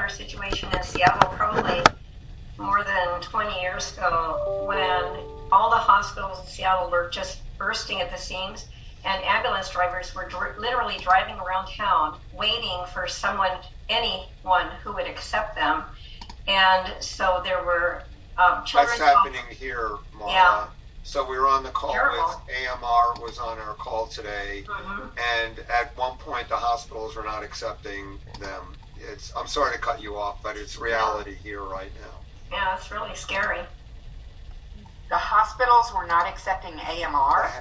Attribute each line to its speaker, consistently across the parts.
Speaker 1: similar situation in Seattle, probably more than 20 years ago, when all the hospitals in Seattle were just bursting at the seams, and ambulance drivers were literally driving around town waiting for anyone who would accept them. And so there were children.
Speaker 2: That's happening here, Marla.
Speaker 1: Yeah.
Speaker 2: So we were on the call
Speaker 1: Terrible.
Speaker 2: with AMR was on our call today, and at one point the hospitals were not accepting them. I'm sorry to cut you off, but it's reality here right now.
Speaker 1: Yeah, it's really scary.
Speaker 3: The hospitals were not accepting AMR?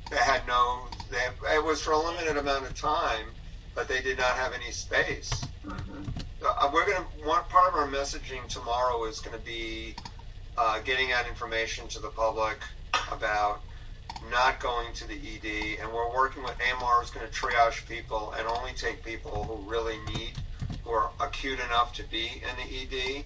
Speaker 2: It was for a limited amount of time, but they did not have any space. Part of our messaging tomorrow is going to be getting out information to the public about not going to the ED, and we're working with AMR is going to triage people and only take people who are acute enough to be in the ED.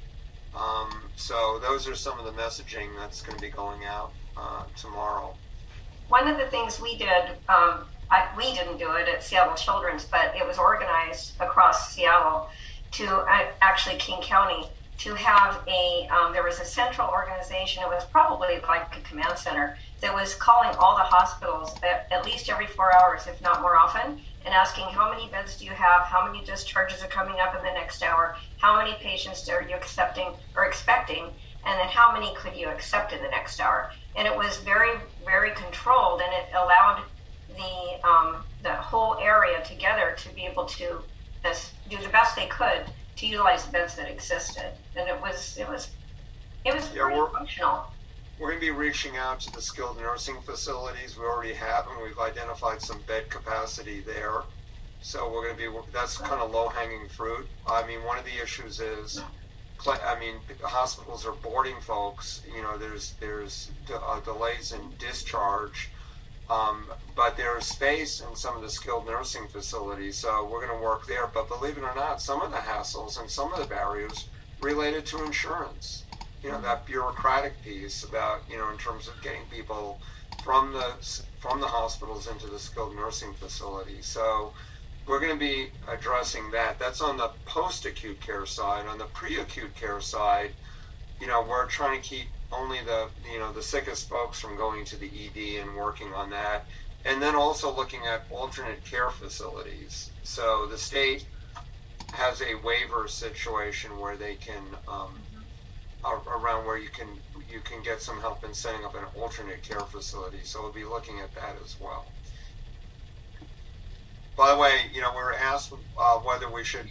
Speaker 2: So those are some of the messaging that's going to be going out tomorrow.
Speaker 1: One of the things we did, we didn't do it at Seattle Children's, but it was organized across Seattle to actually King County to have there was a central organization. It was probably like a command center that was calling all the hospitals at least every 4 hours, if not more often, and asking how many beds do you have, how many discharges are coming up in the next hour, how many patients are you accepting or expecting, and then how many could you accept in the next hour. And it was very, very controlled, and it allowed the whole area together to be able to do the best they could to utilize the beds that existed. And it was pretty functional.
Speaker 2: We're going to be reaching out to the skilled nursing facilities. We already have, and we've identified some bed capacity there. So we're going to be, that's kind of low-hanging fruit. I mean, one of the issues is, hospitals are boarding folks. You know, there's delays in discharge, but there's space in some of the skilled nursing facilities. So we're going to work there. But believe it or not, some of the hassles and some of the barriers related to insurance. You know, that bureaucratic piece about, you know, in terms of getting people from the hospitals into the skilled nursing facilities. So we're going to be addressing that. That's on the post-acute care side. On the pre-acute care side, you know, we're trying to keep only the sickest folks from going to the ED and working on that. And then also looking at alternate care facilities. So the state has a waiver situation where they can, around where you can get some help in setting up an alternate care facility. So we'll be looking at that as well. By the way, you know, we were asked whether we should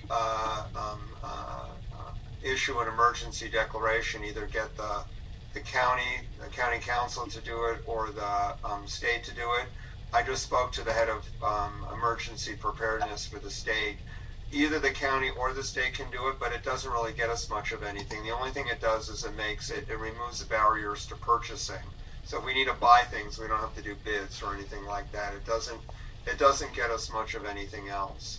Speaker 2: issue an emergency declaration, either get the county council to do it or the state to do it. I just spoke to the head of emergency preparedness for the state. Either the county or the state can do it, but it doesn't really get us much of anything. The only thing it does is it removes the barriers to purchasing. So if we need to buy things, we don't have to do bids or anything like that. It doesn't get us much of anything else.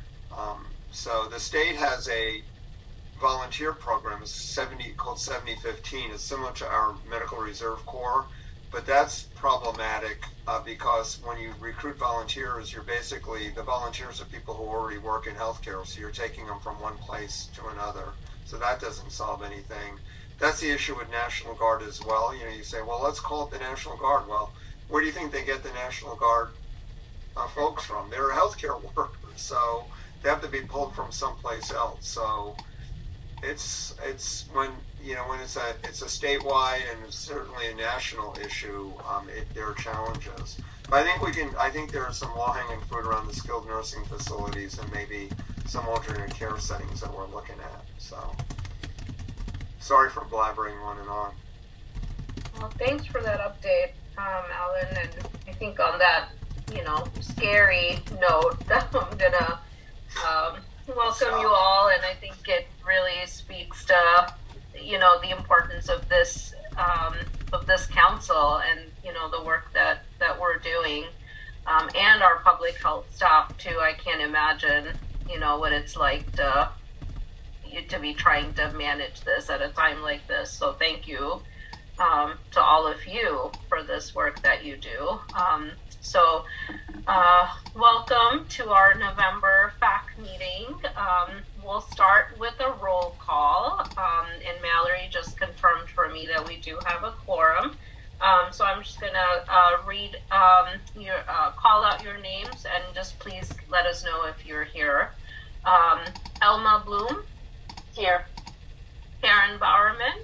Speaker 2: So the state has a volunteer program, called 7015. It's similar to our Medical Reserve Corps, but that's problematic because when you recruit volunteers, the volunteers are people who already work in healthcare, so you're taking them from one place to another. So that doesn't solve anything. That's the issue with National Guard as well. You know, you say, well, let's call it the National Guard. Well, where do you think they get the National Guard folks from? They're healthcare workers, so they have to be pulled from someplace else. So it's when it's a statewide and it's certainly a national issue. There are challenges, but I think there are some low-hanging fruit around the skilled nursing facilities and maybe some alternate care settings that we're looking at. So sorry for blabbering on and on.
Speaker 4: Well, thanks for that update, Alan. And I think on that, scary note, I'm gonna welcome you all, and I think it really speaks to, the importance of this council and, the work that we're doing, and our public health staff too. I can't imagine, what it's like to be trying to manage this at a time like this. So thank you to all of you for this work that you do. So welcome to our November FAC meeting. We'll start with a roll Elma Bloom,
Speaker 3: Here.
Speaker 4: Karen Bowerman,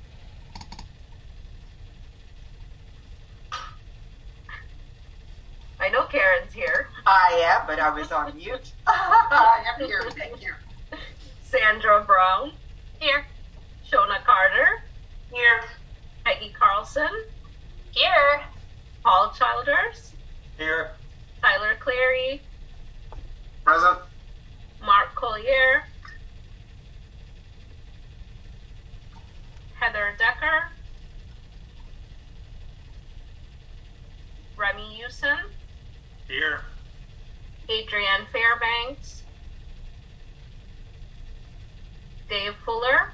Speaker 4: I know Karen's here,
Speaker 3: I am, but I was on mute. I am here. Thank you.
Speaker 4: Sandra Brown,
Speaker 3: Here.
Speaker 4: Shona Carter,
Speaker 3: Here.
Speaker 4: Peggy Carlson,
Speaker 3: Here.
Speaker 4: Paul Childers,
Speaker 2: Here.
Speaker 4: Tyler Clary,
Speaker 2: Present.
Speaker 4: Mark Collier, Heather Decker, Remy Usen,
Speaker 2: Here.
Speaker 4: Adrienne Fairbanks, Dave Fuller.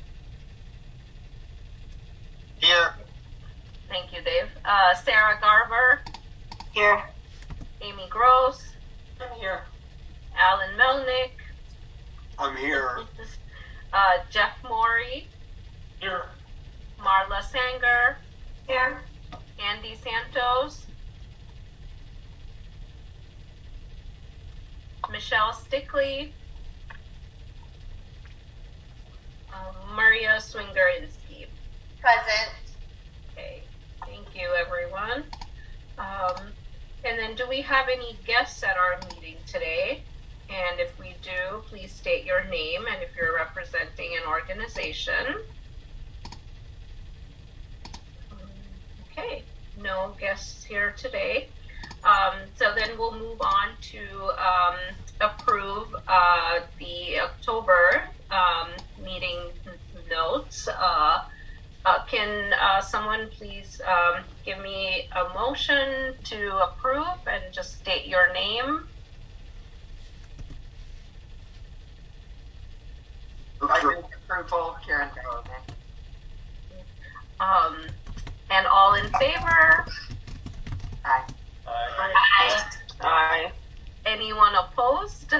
Speaker 2: Here.
Speaker 4: Thank you, Dave. Sarah Garver,
Speaker 3: Here.
Speaker 4: Amy Gross,
Speaker 3: I'm here.
Speaker 4: Alan Melnick,
Speaker 2: I'm here.
Speaker 4: Jeff Morey,
Speaker 2: Here.
Speaker 4: Marla Sanger,
Speaker 1: Here.
Speaker 4: Andy Santos, Michelle Stickley, Maria Swingerinsky.
Speaker 3: Present.
Speaker 4: Okay, thank you, everyone. And then do we have any guests at our meeting today? And if we do, please state your name and if you're representing an organization. Okay, no guests here today. So then we'll move on to approve the October meeting notes. Can someone please give me a motion to approve and just state your name?
Speaker 3: I move approval, Karen Bowerman.
Speaker 4: And all in favor?
Speaker 3: Aye.
Speaker 4: Aye.
Speaker 3: Aye.
Speaker 4: Anyone opposed?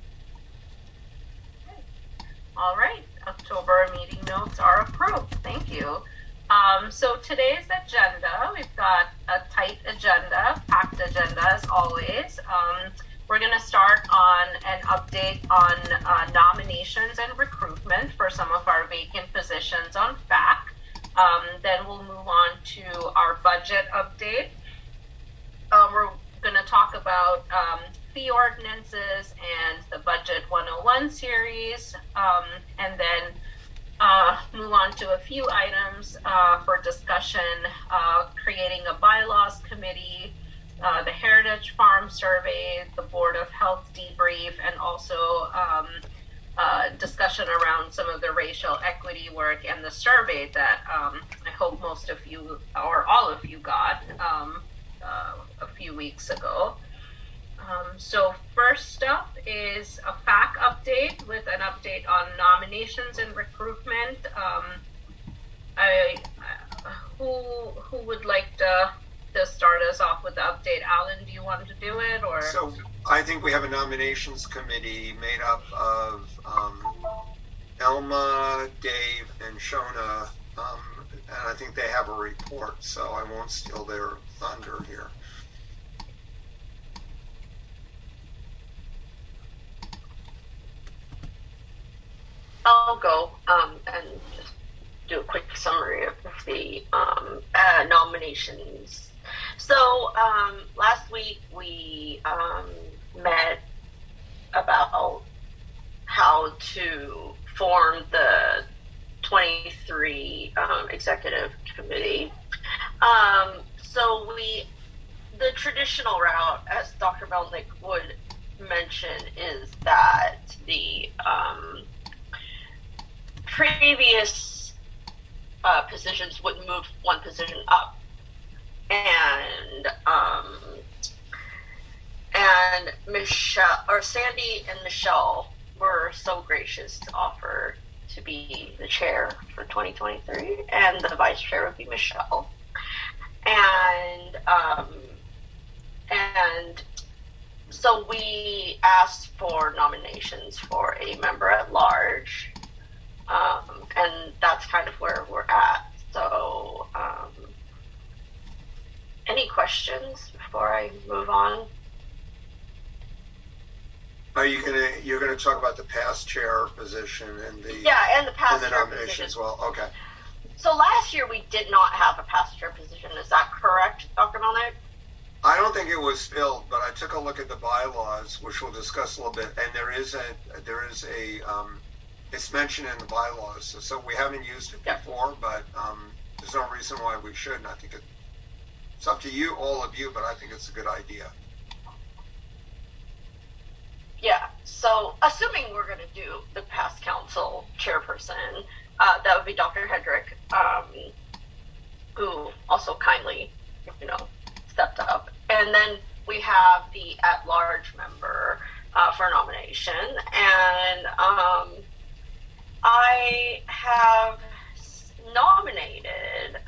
Speaker 4: All right, October meeting notes are approved. Thank you. So today's agenda, we've got a tight agenda, packed agenda as always. We're going to start on an update on nominations and recruitment for some of our vacant positions on FAC. Then we'll move on to our budget update. We're going to talk about fee ordinances and the Budget 101 series, and then move on to a few items for discussion, creating a bylaws committee, the Heritage Farm Survey, the Board of Health debrief, and also discussion around some of the racial equity work and the survey that I hope most of you or all of you got a few weeks ago. So first up is a FAC update with an update on nominations and recruitment. Who would like to start us off with the update? Alan, do you want to do it, or?
Speaker 2: So I think we have a nominations committee made up of Elma, Dave, and Shona, and I think they have a report, so I won't steal their thunder here.
Speaker 5: I'll go and just do a quick summary of the nominations. So last week we met about how to form the 23 executive committee. So the traditional route, as Dr. Melnick would mention, is that the previous positions would move one position up, and Sandy and Michelle were so gracious to offer to be the chair for 2023, and the vice chair would be Michelle. And so we asked for nominations for a member at large, and that's kind of where we're at. So, any questions before I move on?
Speaker 2: You're gonna to talk about the past chair position and the
Speaker 5: and the past
Speaker 2: and the
Speaker 5: chair
Speaker 2: nomination
Speaker 5: position
Speaker 2: as well. Okay.
Speaker 5: So last year we did not have a past chair position. Is that correct, Dr. Melnick?
Speaker 2: I don't think it was filled, but I took a look at the bylaws, which we'll discuss a little bit, and there is a it's mentioned in the bylaws. So we haven't used it before, but there's no reason why we shouldn't. I think it's up to you, all of you, but I think it's a good idea.
Speaker 5: Yeah. So assuming we're going to do the past council chairperson, that would be Dr. Hedrick, who also kindly, stepped up. And then we have the at-large member for nomination. And I have nominated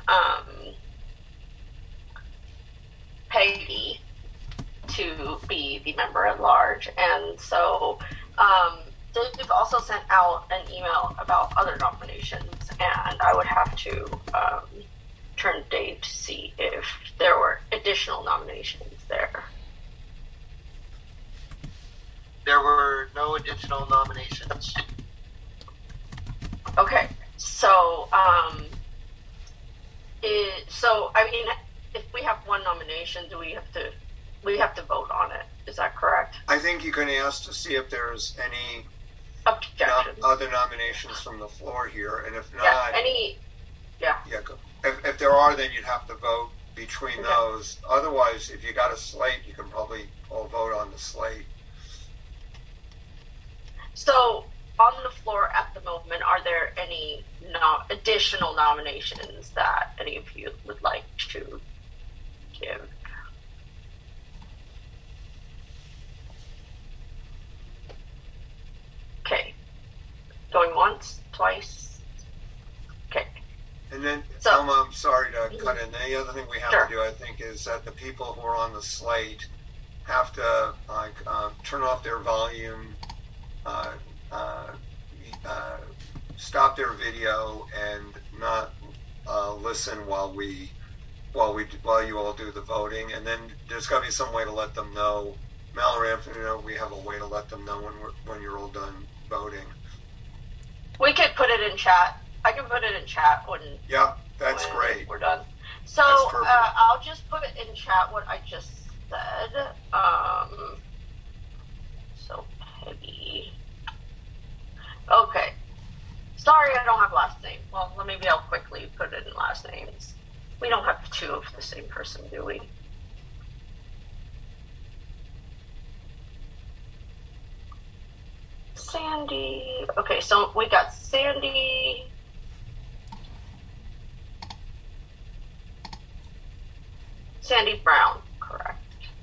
Speaker 5: Peggy to be the member at large. And so Dave also sent out an email about other nominations, and I would have to turn to Dave to see if there were additional nominations there.
Speaker 6: There were no additional nominations.
Speaker 5: Okay, so if we have one nomination, we have to vote on it? Is that correct?
Speaker 2: I think you can ask to see if there's any
Speaker 5: Objections.
Speaker 2: other nominations from the floor here, and if not, go. If there are, then you'd have to vote between those. Otherwise, if you got a slate, you can probably all vote on the slate.
Speaker 5: So, on the floor at the moment, are there any additional nominations that any of you would like to give? Okay. Going once, twice. Okay.
Speaker 2: And then,
Speaker 5: So,
Speaker 2: Elma, I'm sorry to cut in. The other thing we have
Speaker 5: Sure.
Speaker 2: to do, I think, is that the people who are on the slate have to turn off their volume, stop their video, and not listen while you all do the voting. And then there's got to be some way to let them know. Mallory, we have a way to let them know when you're all done voting.
Speaker 5: we could put it in chat. I can put it in chat when
Speaker 2: That's
Speaker 5: when
Speaker 2: great.
Speaker 5: we're done. So
Speaker 2: That's perfect.
Speaker 5: I'll just put it in chat what I just said. So Peggy. Okay. Sorry, I don't have last name. Well, maybe I'll quickly put it in last names. We don't have two of the same person, do we? Sandy. Okay, so we got Sandy. Sandy Brown, correct.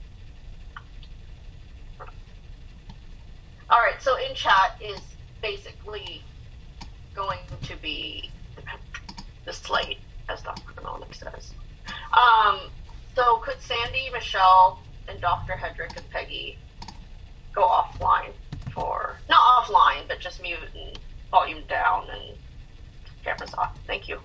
Speaker 5: All right, so in chat is basically going to be the slate, as Dr. Melnick says. So could Sandy, Michelle, and Dr. Hedrick and Peggy go offline not offline, but just mute and volume down and cameras off? Thank you.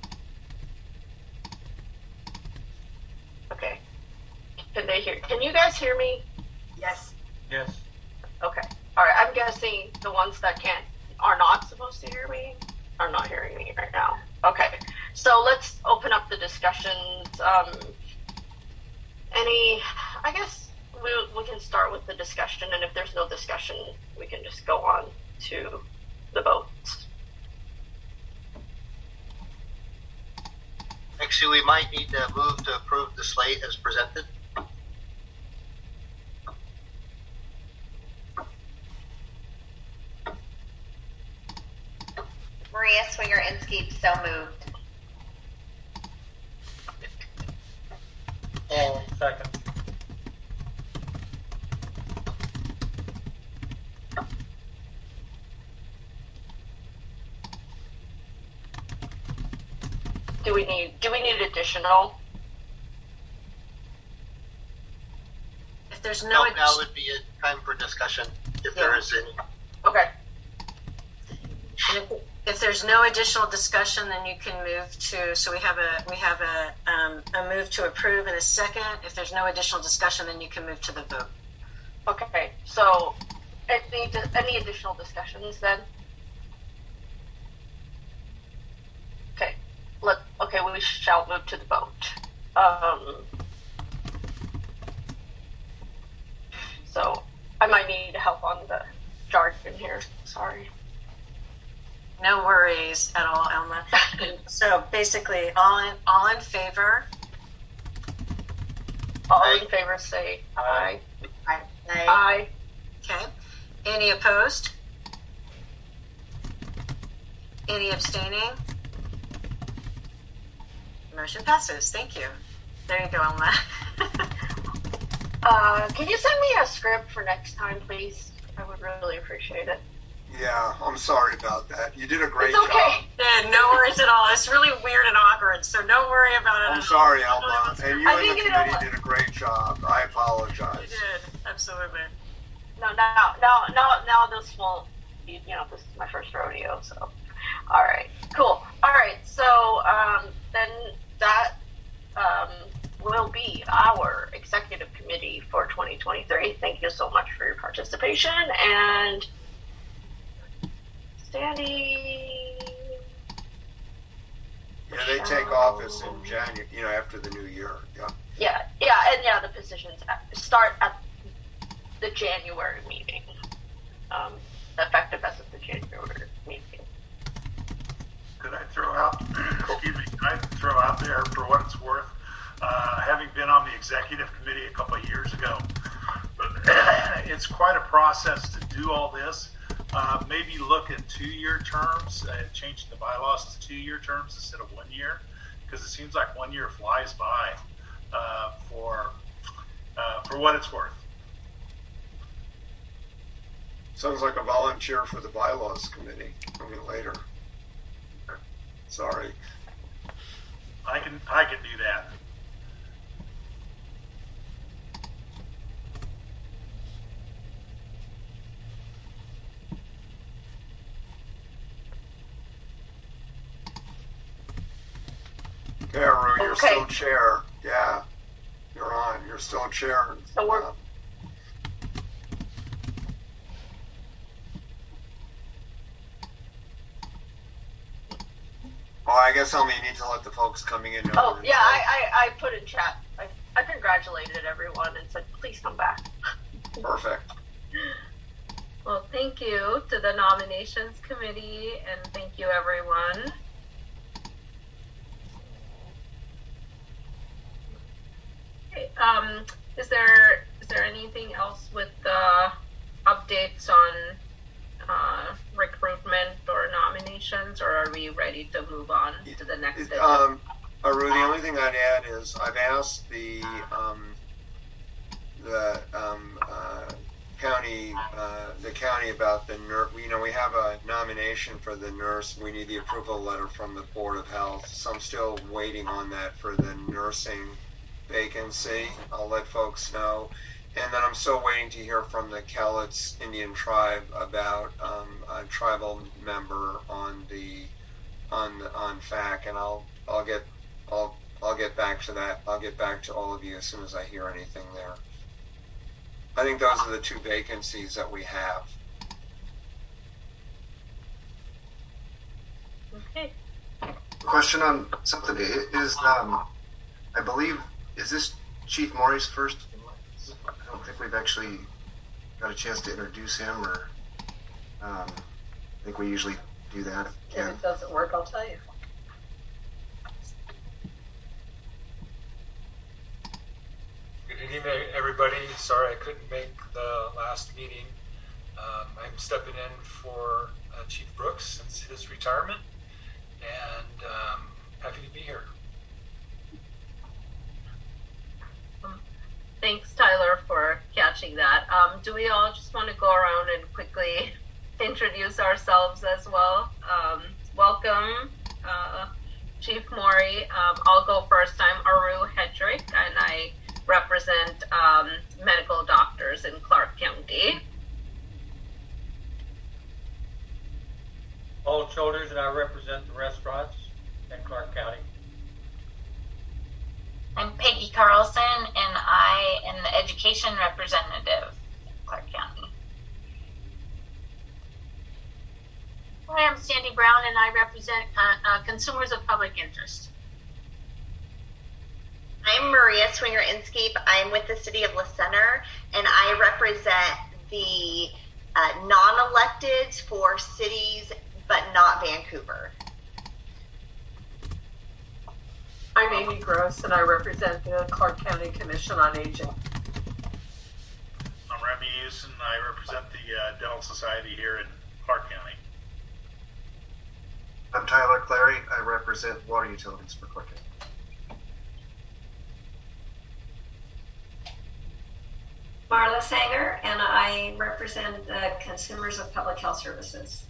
Speaker 5: Okay. Can you guys hear me?
Speaker 3: Yes.
Speaker 6: Yes.
Speaker 5: Okay. All right. I'm guessing the ones that are not supposed to hear me are not hearing me right now. Okay. So let's open up the discussions. I guess we can start with the discussion, and if there's no discussion, we can just go on to the votes.
Speaker 6: Actually, we might need to move to approve the slate as presented.
Speaker 7: Maria Swinger-Inskeep, so moved.
Speaker 8: Second.
Speaker 5: Do we need additional?
Speaker 9: If there's
Speaker 6: Now would be a time for discussion if there is any.
Speaker 5: Okay.
Speaker 9: And if there's no additional discussion, then you can move to. So we have a move to approve in a second. If there's no additional discussion, then you can move to the vote.
Speaker 5: Okay. So any additional discussions then? Okay, we shall move to the vote. So I might need help on the jargon here. Sorry.
Speaker 9: No worries at all, Elma. So basically, all in favor.
Speaker 5: All in favor say aye.
Speaker 9: Aye.
Speaker 5: Aye.
Speaker 9: Okay. Any opposed? Any abstaining? Motion passes. Thank you. There you go, Elma.
Speaker 5: Can you send me a script for next time, please? I would really appreciate it.
Speaker 2: Yeah, I'm sorry about that. You did a great
Speaker 5: It's okay.
Speaker 2: job.
Speaker 9: Yeah, no worries at all. It's really weird and awkward, so don't worry about it.
Speaker 2: I'm sorry, Elma. And you
Speaker 5: I
Speaker 2: and the
Speaker 5: think
Speaker 2: committee did a great job. I apologize.
Speaker 9: You did, absolutely.
Speaker 5: No, now this won't be, this is my first rodeo, so. All right, cool. All right, so then that will be our executive committee for 2023. Thank you so much for your participation, and Sandy.
Speaker 2: Yeah, they take office in January, after the new year. Yeah.
Speaker 5: Yeah, the positions start at the January meeting, effective as of the January meeting.
Speaker 8: Could I throw out, there for what it's worth, having been on the executive committee a couple of years ago, it's quite a process to do all this. Maybe look at 2-year terms, changing the bylaws to 2-year terms instead of 1 year, because it seems like 1 year flies by for what it's worth.
Speaker 2: Sounds like a volunteer for the bylaws committee. Later. Sorry.
Speaker 8: I can do that.
Speaker 2: Yeah, Rue, you're
Speaker 5: Okay.
Speaker 2: still chair. Yeah, you're on. You're still chair.
Speaker 5: So we're
Speaker 2: Well, I guess Elma, you need to let the folks coming in know.
Speaker 5: Oh, yeah, I put in chat. I congratulated everyone and said, please come back.
Speaker 2: Perfect.
Speaker 4: Well, thank you to the nominations committee, and thank you, everyone. Okay, is there anything else with the updates on recruitment or nominations, or are we ready to move on to the next item?
Speaker 2: Aru, the only thing I'd add is I've asked the county about the nurse. We have a nomination for the nurse. We need the approval letter from the Board of Health. So I'm still waiting on that for the nursing vacancy. I'll let folks know. And then I'm still waiting to hear from the Cowlitz Indian tribe about a tribal member on FAC, and I'll get back to that. I'll get back to all of you as soon as I hear anything there. I think those are the 2 vacancies that we have.
Speaker 4: Okay.
Speaker 10: Question on something is I believe, is this Chief Maury's first? I don't think we've actually got a chance to introduce him, or I think we usually do that.
Speaker 1: If it doesn't work, I'll tell you.
Speaker 11: Good evening, everybody. Sorry I couldn't make the last meeting. I'm stepping in for Chief Brooks since his retirement, and happy to be here.
Speaker 4: Thanks, Tyler, for catching that. Do we all just want to go around and quickly introduce ourselves as well? Welcome, Chief Maury. I'll go first. I'm Aru Hedrick, and I represent medical doctors in Clark County.
Speaker 12: Paul Childers, and I represent the restaurants in Clark County.
Speaker 13: I'm Peggy Carlson, and I am the education representative in Clark County. Hi, I'm Sandy Brown, and I represent consumers of public interest.
Speaker 7: I'm Maria Swinger Inskeep. I'm with the City of La Center, and I represent the non-electeds for cities, but not Vancouver.
Speaker 14: I'm Amy Gross, and I represent the Clark County Commission on Aging.
Speaker 8: I'm Remy Houston. I represent the Dental Society here in Clark County.
Speaker 10: I'm Tyler Clary. I represent Water Utilities for Clark County.
Speaker 1: Marla Sanger, and I represent the Consumers of Public Health Services.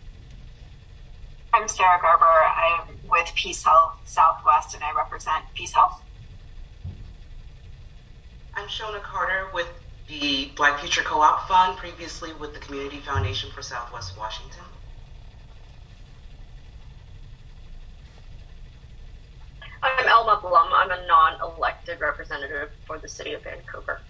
Speaker 3: I'm Sarah Garber. I'm with Peace Health Southwest, and I represent Peace Health.
Speaker 15: I'm Shona Carter with the Black Future Co-op Fund, previously with the Community Foundation for Southwest Washington.
Speaker 5: I'm Elma Blum. I'm a non-elected representative for the City of Vancouver.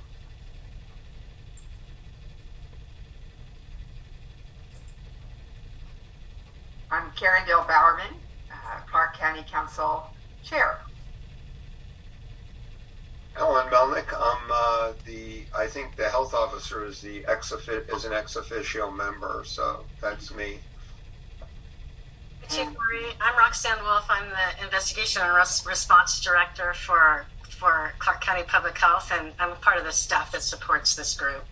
Speaker 3: I'm Karen Dale Bowerman, Clark County Council Chair.
Speaker 2: Alan Melnick, I think the health officer is an ex officio member, so that's me.
Speaker 9: Chief Marie, I'm Roxanne Wolf. I'm the Investigation and Response Director for Clark County Public Health, and I'm part of the staff that supports this group.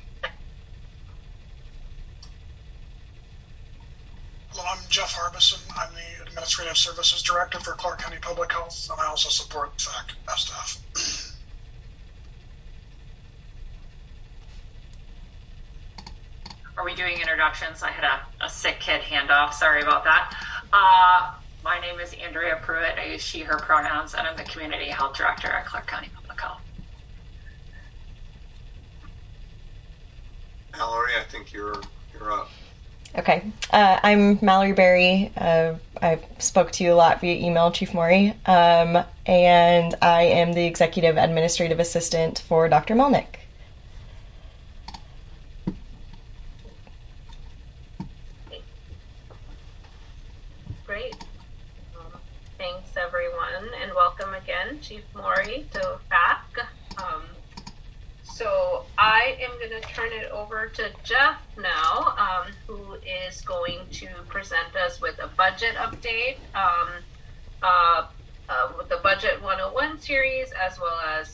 Speaker 16: Hello, I'm Jeff Harbison. I'm the Administrative Services Director for Clark County Public Health, and I also support FAC staff.
Speaker 17: Are we doing introductions? I had a sick kid handoff. Sorry about that. My name is Andrea Pruitt. I use she, her pronouns, and I'm the Community Health Director at Clark County Public Health.
Speaker 2: Mallory, I think you're up.
Speaker 18: Okay. I'm Mallory Berry. I spoke to you a lot via email, Chief Maury, and I am the Executive Administrative Assistant for Dr. Melnick.
Speaker 4: Great. Thanks, everyone, and welcome again, Chief Maury, to FAC. So I am going to turn it over to Jeff now, who is going to present us with a budget update, with the Budget 101 series, as well as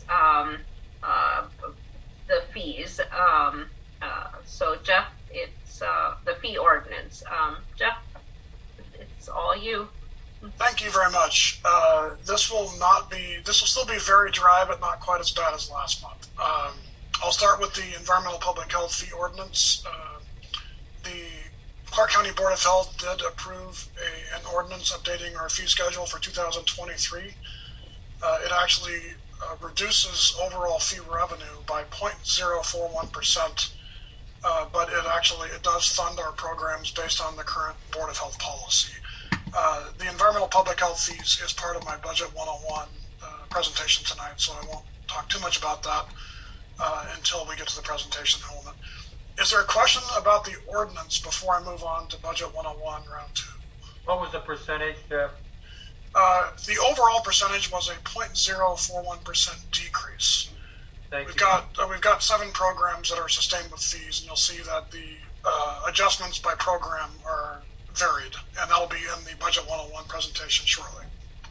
Speaker 4: the fees. So Jeff, it's the fee ordinance. Jeff, it's all you.
Speaker 16: Thank you very much. This will still be very dry, but not quite as bad as last month. I'll start with the Environmental Public Health Fee Ordinance. The Clark County Board of Health did approve an ordinance updating our fee schedule for 2023. It actually reduces overall fee revenue by 0.041%, but it does fund our programs based on the current Board of Health policy. The Environmental Public Health fees is part of my Budget 101 presentation tonight, so I won't talk too much about that until we get to the presentation element. Is there a question about the ordinance before I move on to Budget 101 Round 2?
Speaker 12: What was the percentage, Jeff?
Speaker 16: The overall percentage was a 0.041% decrease. We've got 7 programs that are sustained with fees, and you'll see that the adjustments by program are varied, and that'll be in the Budget 101 presentation shortly.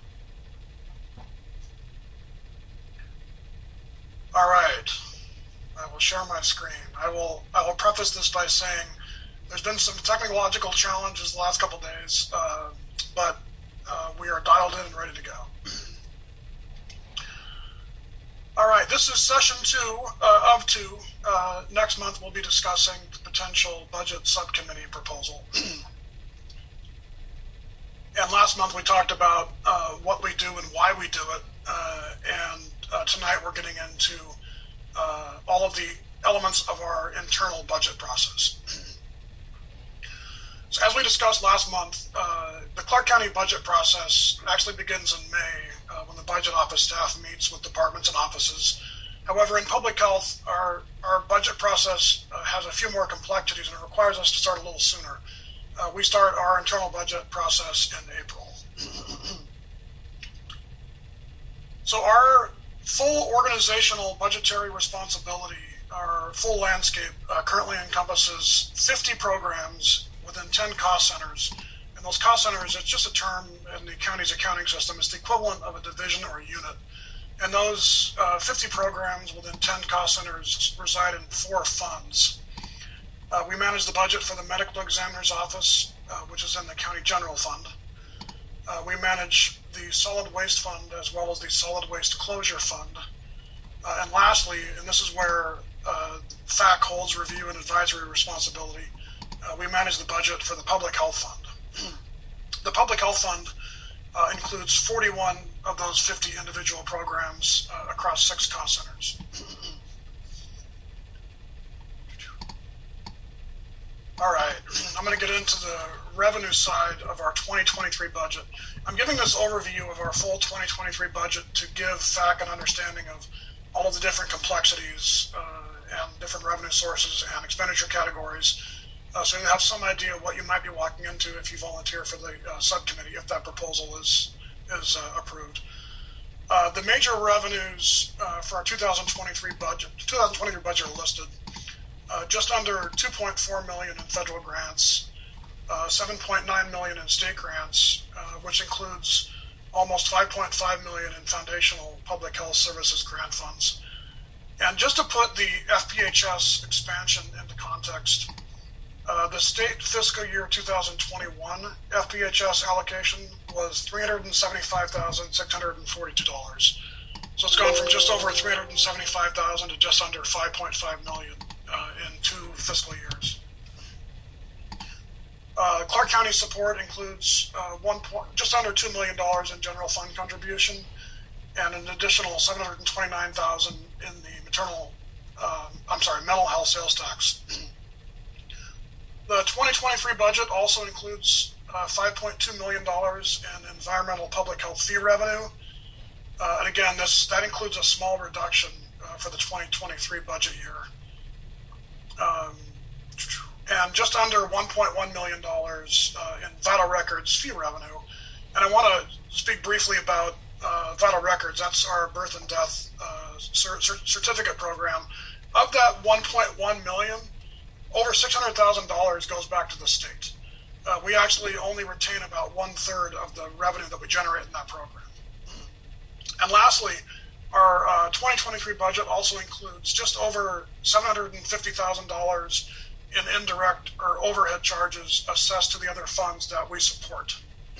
Speaker 16: All right, I will share my screen. I will preface this by saying there's been some technological challenges the last couple days, but we are dialed in and ready to go. All right, this is session 2 of 2. Next month we'll be discussing the potential budget subcommittee proposal. And last month we talked about what we do and why we do it, and tonight we're getting into all of the elements of our internal budget process. So as we discussed last month, the Clark County budget process actually begins in May when the budget office staff meets with departments and offices. However, in public health, our budget process has a few more complexities, and it requires us to start a little sooner. We start our internal budget process in April. So our full organizational budgetary responsibility, our full landscape currently encompasses 50 programs within 10 cost centers. And those cost centers, it's just a term in the county's accounting system. It's the equivalent of a division or a unit. And those 50 programs within 10 cost centers reside in 4 funds. We manage the budget for the medical examiner's office, which is in the county general fund. We manage the solid waste fund as well as the solid waste closure fund. And lastly, and this is where FAC holds review and advisory responsibility, we manage the budget for the public health fund. The public health fund includes 41 of those 50 individual programs across 6 cost centers. All right, I'm going to get into the revenue side of our 2023 budget. I'm giving this overview of our full 2023 budget to give FAC an understanding of all of the different complexities and different revenue sources and expenditure categories, so you have some idea what you might be walking into if you volunteer for the subcommittee, if that proposal is approved. The major revenues for our 2023 budget are listed. Just under $2.4 million in federal grants, $7.9 million in state grants, which includes almost $5.5 million in foundational public health services grant funds. And just to put the FPHS expansion into context, the state fiscal year 2021 FPHS allocation was $375,642. So it's gone from just over $375,000 to just under $5.5 million in 2 fiscal years. Clark County support includes just under $2 million in general fund contribution and an additional $729,000 in the mental health sales tax. The 2023 budget also includes $5.2 million in environmental public health fee revenue. And again, that includes a small reduction for the 2023 budget year. And just under $1.1 million in Vital Records fee revenue. And I want to speak briefly about Vital Records. That's our birth and death certificate program. Of that $1.1 million, over $600,000 goes back to the state. We actually only retain about 1/3 of the revenue that we generate in that program. And lastly, our 2023 budget also includes just over $750,000 in indirect or overhead charges assessed to the other funds that we support.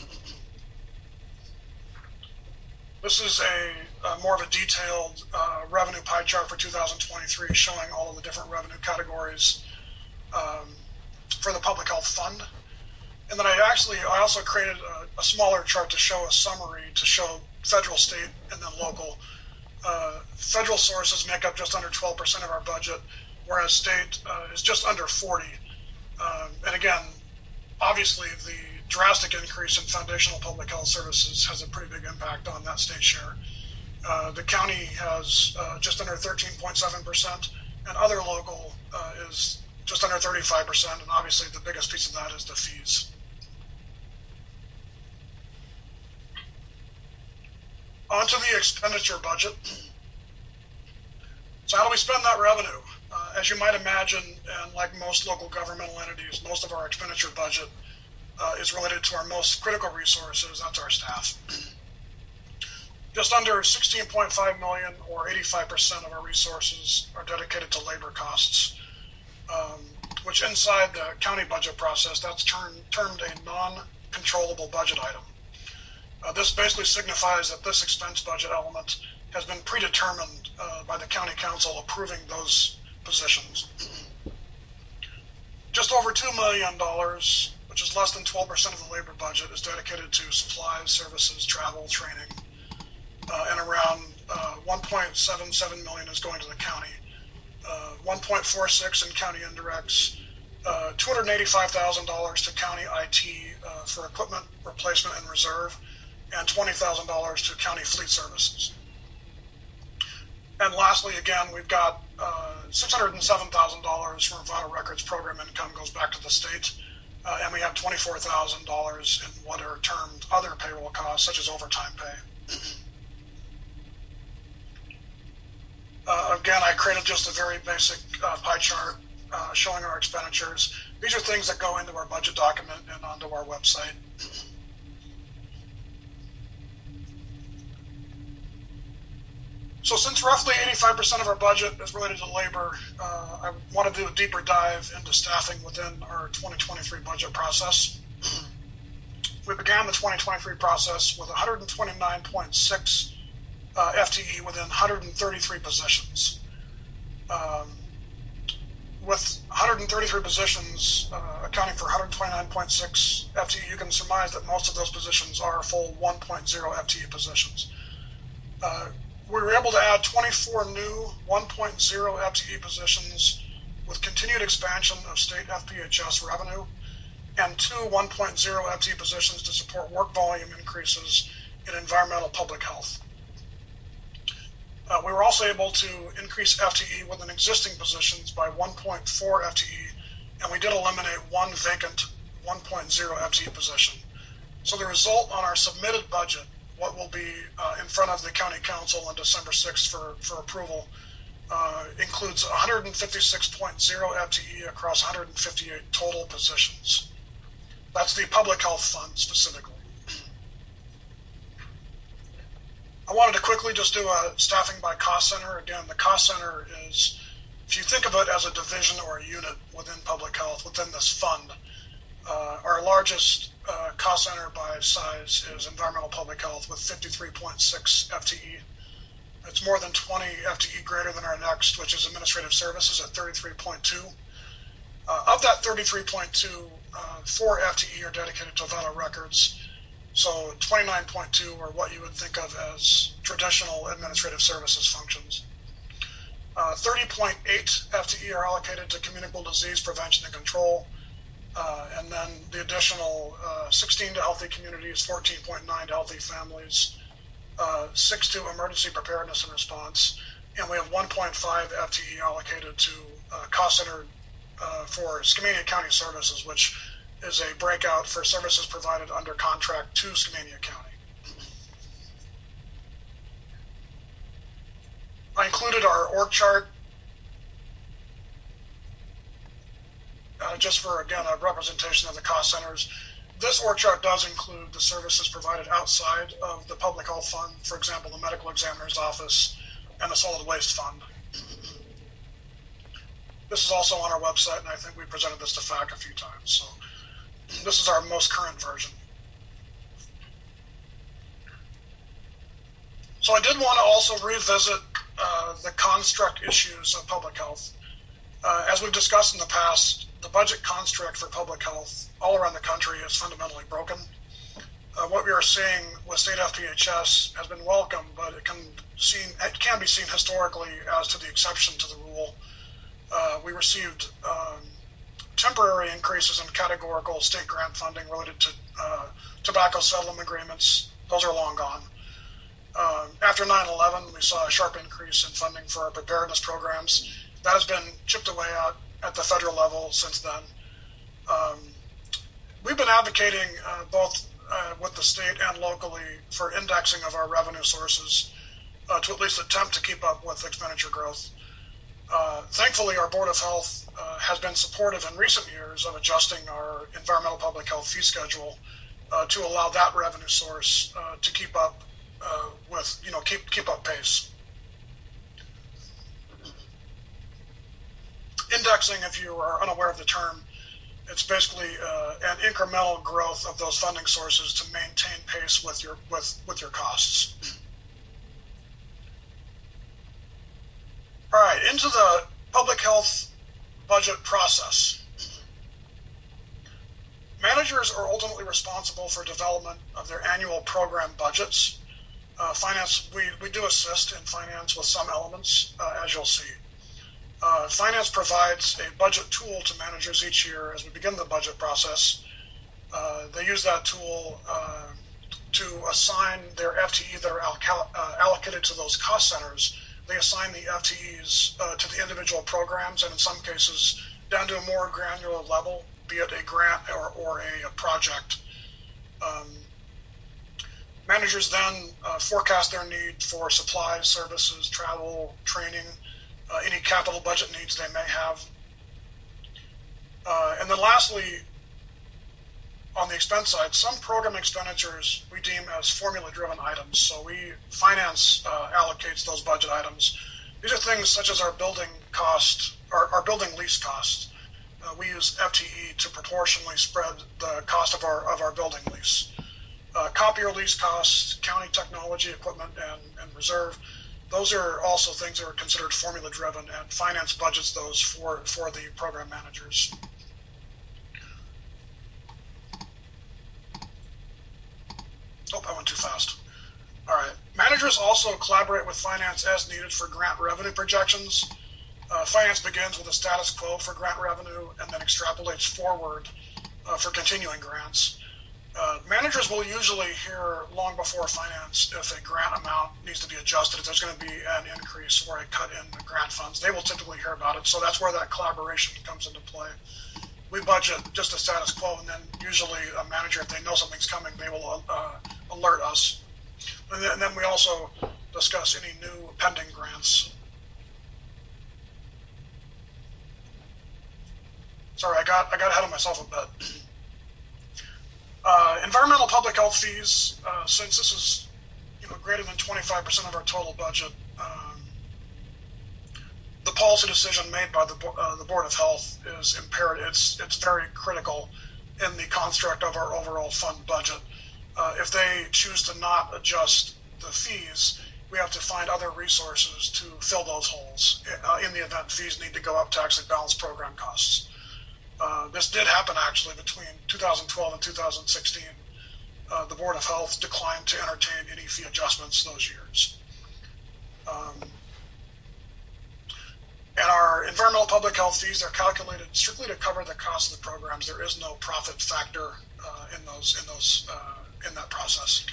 Speaker 16: This is a more of a detailed revenue pie chart for 2023 showing all of the different revenue categories for the public health fund. And then I also created a smaller chart to show a summary to show federal, state, and then local. Federal sources make up just under 12% of our budget, whereas state is just under 40%. And again, obviously the drastic increase in foundational public health services has a pretty big impact on that state share. The county has just under 13.7%, and other local is just under 35%, and obviously the biggest piece of that is the fees. On to the expenditure budget. So how do we spend that revenue? As you might imagine, and like most local governmental entities, most of our expenditure budget is related to our most critical resources, that's our staff. Just under $16.5 million, or 85% of our resources, are dedicated to labor costs, which inside the county budget process, that's termed a non-controllable budget item. This basically signifies that this expense budget element has been predetermined by the county council approving those positions. Just over $2 million, which is less than 12% of the labor budget, is dedicated to supplies, services, travel, training, and around $1.77 million is going to the county. 1.46 in county indirects, $285,000 to county IT for equipment replacement and reserve, and $20,000 to county fleet services. And lastly, again, we've got $607,000 for Vital Records program income goes back to the state. and we have $24,000 in what are termed other payroll costs, such as overtime pay. Again, I created just a very basic pie chart showing our expenditures. These are things that go into our budget document and onto our website. So since roughly 85% of our budget is related to labor, I want to do a deeper dive into staffing within our 2023 budget process. We began the 2023 process with 129.6 FTE within 133 positions. With 133 positions accounting for 129.6 FTE, you can surmise that most of those positions are full 1.0 FTE positions. We were able to add 24 new 1.0 FTE positions with continued expansion of state FPHS revenue and 2 1.0 FTE positions to support work volume increases in environmental public health. We were also able to increase FTE within existing positions by 1.4 FTE, and we did eliminate one vacant 1.0 FTE position. So the result on our submitted budget, what will be in front of the County Council on December 6th for approval, includes 156.0 FTE across 158 total positions. That's the public health fund specifically. I wanted to quickly just do a staffing by cost center. Again, the cost center is, if you think of it as a division or a unit within public health, within this fund, our largest cost center by size is environmental public health with 53.6 FTE. It's more than 20 FTE greater than our next, which is administrative services at 33.2. Of that 33.2, 4 FTE are dedicated to vital records. So 29.2 are what you would think of as traditional administrative services functions. 30.8 FTE are allocated to communicable disease prevention and control. And then the additional 16 to healthy communities, 14.9 to healthy families, 6 to emergency preparedness and response, and we have 1.5 FTE allocated to cost center for Skamania County Services, which is a breakout for services provided under contract to Skamania County. I included our org chart just for, again, a representation of the cost centers. This org chart does include the services provided outside of the public health fund, for example, the medical examiner's office and the solid waste fund. This is also on our website, and I think we presented this to FAC a few times. So this is our most current version. So I did want to also revisit the construct issues of public health. As we've discussed in the past, the budget construct for public health all around the country is fundamentally broken. What we are seeing with state FPHS has been welcome, but it can be seen historically as to the exception to the rule. We received temporary increases in categorical state grant funding related to tobacco settlement agreements. Those are long gone. After 9/11, we saw a sharp increase in funding for our preparedness programs. That has been chipped away at the federal level since then. We've been advocating both with the state and locally for indexing of our revenue sources to at least attempt to keep up with expenditure growth. Thankfully, our Board of Health has been supportive in recent years of adjusting our environmental public health fee schedule to allow that revenue source to keep up with, keep up pace. Indexing, if you are unaware of the term, it's basically an incremental growth of those funding sources to maintain pace with your costs. All right, into the public health budget process. Managers are ultimately responsible for development of their annual program budgets. Finance, we do assist in finance with some elements, as you'll see. Finance provides a budget tool to managers each year as we begin the budget process. They use that tool to assign their FTE that are allocated to those cost centers. They assign the FTEs to the individual programs, and in some cases, down to a more granular level, be it a grant or a project. Managers then forecast their need for supplies, services, travel, training, any capital budget needs they may have. And then lastly, on the expense side, some program expenditures we deem as formula-driven items. So finance allocates those budget items. These are things such as our building cost, our building lease costs. We use FTE to proportionally spread the cost of our building lease. Copier lease costs, county technology equipment, and reserve. Those are also things that are considered formula-driven, and finance budgets those for the program managers. Oh, I went too fast. All right. Managers also collaborate with finance as needed for grant revenue projections. Finance begins with a status quo for grant revenue and then extrapolates forward for continuing grants. Managers will usually hear long before finance if a grant amount needs to be adjusted, if there's going to be an increase or a cut in the grant funds. They will typically hear about it, so that's where that collaboration comes into play. We budget just a status quo, and then usually a manager, if they know something's coming, they will alert us. And then we also discuss any new pending grants. Sorry, I got ahead of myself a bit. Environmental public health fees, since this is greater than 25% of our total budget, the policy decision made by the Board of Health is imperative. It's very critical in the construct of our overall fund budget. If they choose to not adjust the fees, we have to find other resources to fill those holes in the event fees need to go up to actually balance program costs. This did happen actually between 2012 and 2016. The Board of Health declined to entertain any fee adjustments those years. And our environmental public health fees are calculated strictly to cover the cost of the programs. There is no profit factor in that process.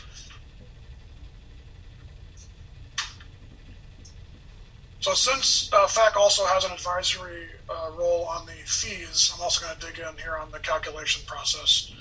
Speaker 16: So since FAC also has an advisory role on the fees, I'm also going to dig in here on the calculation process.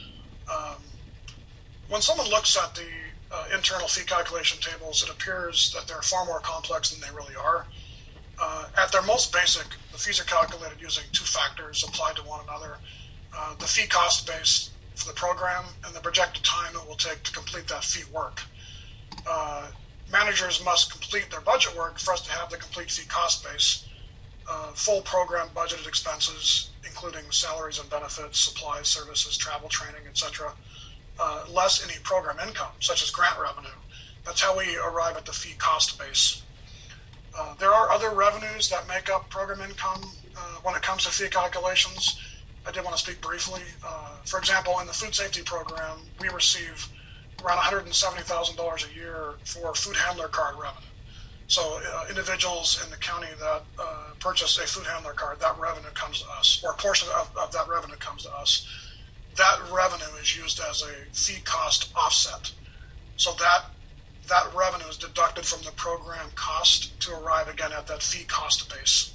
Speaker 16: When someone looks at the internal fee calculation tables, it appears that they're far more complex than they really are. At their most basic, the fees are calculated using two factors applied to one another. The fee cost base for the program and the projected time it will take to complete that fee work. Managers must complete their budget work for us to have the complete fee cost base, full program budgeted expenses, including salaries and benefits, supplies, services, travel, training, etc., less any program income, such as grant revenue. That's how we arrive at the fee cost base. There are other revenues that make up program income when it comes to fee calculations. I did want to speak briefly. For example, in the food safety program, we receive around $170,000 a year for food handler card revenue. So individuals in the county that purchase a food handler card, that revenue comes to us, or a portion of that revenue comes to us. That revenue is used as a fee cost offset. So that revenue is deducted from the program cost to arrive again at that fee cost base.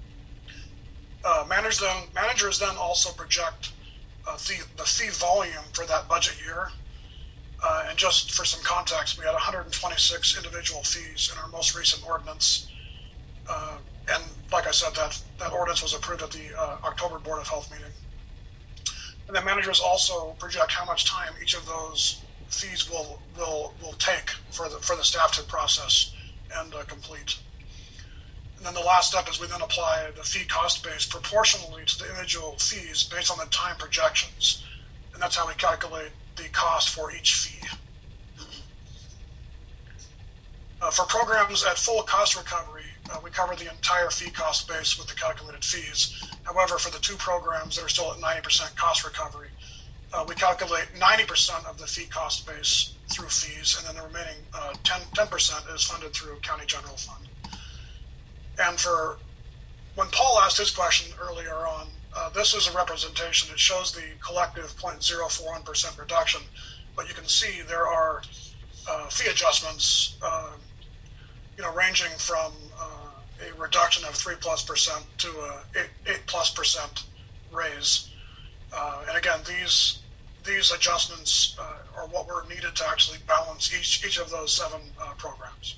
Speaker 16: Managers then also project the fee volume for that budget year. And just for some context, we had 126 individual fees in our most recent ordinance. And like I said, that ordinance was approved at the October Board of Health meeting. And then managers also project how much time each of those fees will take for the staff to process and complete. And then the last step is we then apply the fee cost base proportionally to the individual fees based on the time projections. And that's how we calculate the cost for each fee. For programs at full cost recovery, we cover the entire fee cost base with the calculated fees. However, for the two programs that are still at 90% cost recovery, we calculate 90% of the fee cost base through fees, and then the remaining 10% is funded through county general fund. And for when Paul asked his question earlier on, this is a representation. It shows the collective 0.041% reduction, but you can see there are fee adjustments, ranging from a reduction of 3+% to a 8+% raise. And again, these adjustments are what were needed to actually balance each of those 7 programs.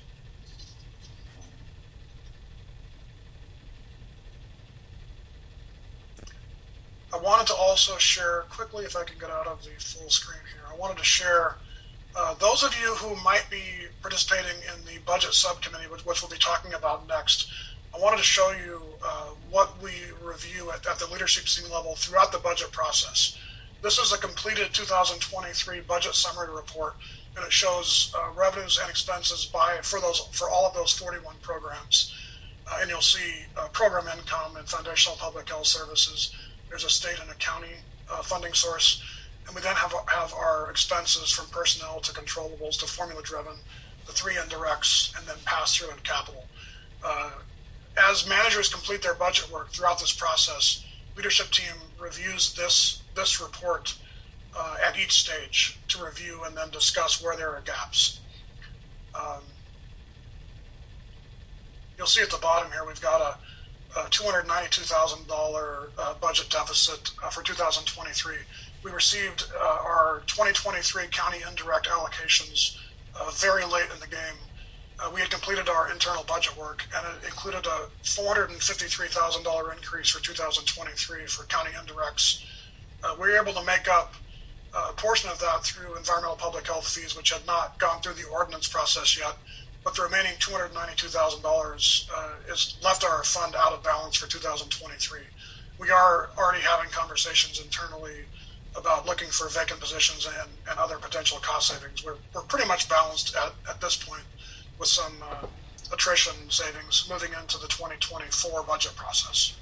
Speaker 16: I wanted to also share quickly, if I can get out of the full screen here, I wanted to share those of you who might be participating in the budget subcommittee, which we'll be talking about next. I wanted to show you what we review at the leadership team level throughout the budget process. This is a completed 2023 budget summary report, and it shows revenues and expenses for all of those 41 programs. And you'll see program income and foundational public health services. There's a state and a county funding source. And we then have our expenses from personnel to controllables to formula-driven, the 3 indirects, and then pass-through and capital. As managers complete their budget work throughout this process, leadership team reviews this report at each stage to review and then discuss where there are gaps. You'll see at the bottom here we've got a $292,000 budget deficit for 2023. We received our 2023 county indirect allocations very late in the game. We had completed our internal budget work, and it included a $453,000 increase for 2023 for county indirects. We were able to make up a portion of that through environmental public health fees, which had not gone through the ordinance process yet. But the remaining $292,000 is left our fund out of balance for 2023. We are already having conversations internally about looking for vacant positions and other potential cost savings. We're pretty much balanced at this point with some attrition savings moving into the 2024 budget process.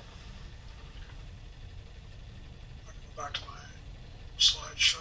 Speaker 16: I can go back to my slideshow.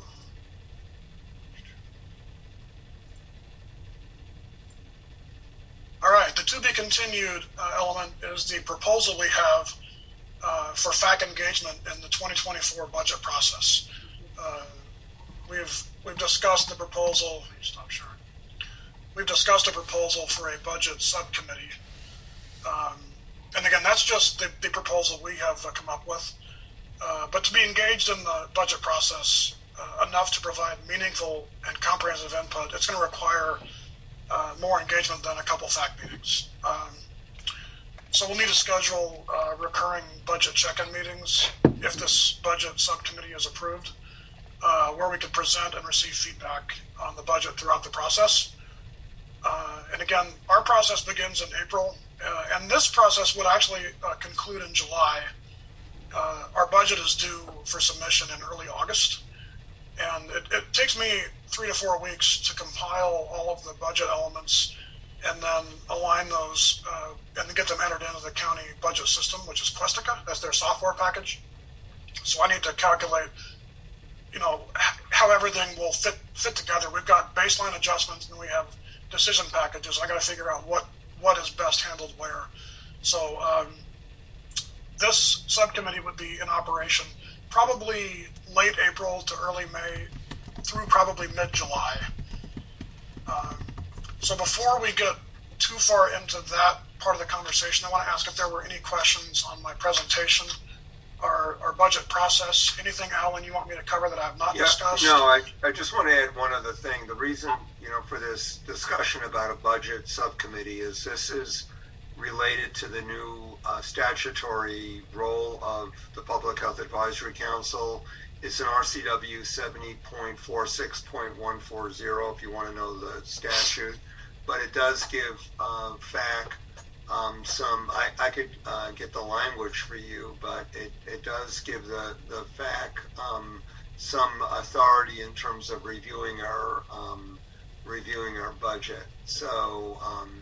Speaker 16: All right, the to be continued element is the proposal we have for FAC engagement in the 2024 budget process. We've discussed the proposal. Stop sharing. We've discussed a proposal for a budget subcommittee, and again, that's just the proposal we have come up with. But to be engaged in the budget process enough to provide meaningful and comprehensive input, it's going to require more engagement than a couple FAC meetings. So we'll need to schedule recurring budget check-in meetings if this budget subcommittee is approved, where we could present and receive feedback on the budget throughout the process. And again, our process begins in April, and this process would actually conclude in July. Our budget is due for submission in early August, and it takes me 3 to 4 weeks to compile all of the budget elements and then align those and get them entered into the county budget system, which is Questica. That's their software package. So I need to calculate, how everything will fit together. We've got baseline adjustments, and we have decision packages. I got to figure out what is best handled where. So this subcommittee would be in operation probably late April to early May through probably mid-July. So before we get too far into that part of the conversation, I want to ask if there were any questions on my presentation, our budget process, anything, Alan, you want me to cover that I have not discussed?
Speaker 2: No, I just want to add one other thing. The reason, for this discussion about a budget subcommittee is this is related to the new statutory role of the Public Health Advisory Council. It's an RCW 70.46.140 if you want to know the statute. But it does give FAC some, I could get the language for you, but it does give the FAC some authority in terms of reviewing our budget. So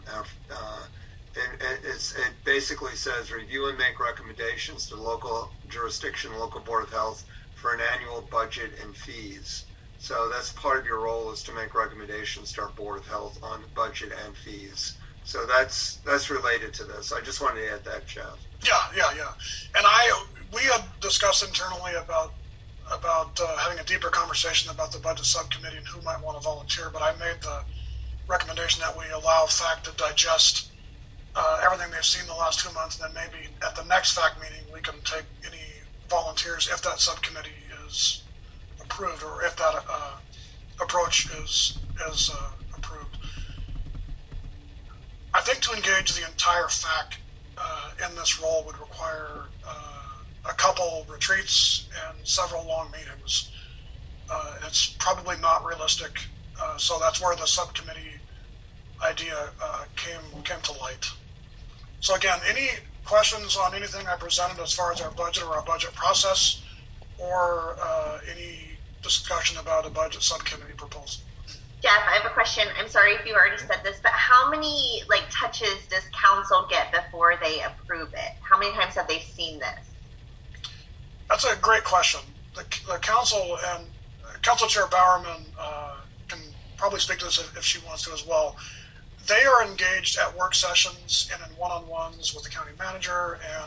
Speaker 2: it basically says review and make recommendations to local jurisdiction, local board of health for an annual budget and fees. So that's part of your role, is to make recommendations to our board of health on budget and fees. So that's related to this. I just wanted to add that, Jeff.
Speaker 16: Yeah. And we had discussed internally about having a deeper conversation about the budget subcommittee and who might want to volunteer. But I made the recommendation that we allow FAC to digest everything they've seen the last 2 months, and then maybe at the next FAC meeting we can take any volunteers if that subcommittee is approved, or if that approach is approved. I think to engage the entire FAC in this role would require a couple retreats and several long meetings. It's probably not realistic, so that's where the subcommittee idea came to light. So again, any questions on anything I presented as far as our budget or our budget process, or any discussion about a budget subcommittee proposal?
Speaker 7: Jeff, I have a question. I'm sorry if you already said this, but how many touches does council get before they approve it? How many times have they seen this?
Speaker 16: That's a great question. The council and Council Chair Bowerman can probably speak to this if she wants to as well. They are engaged at work sessions and in one-on-ones with the county manager, and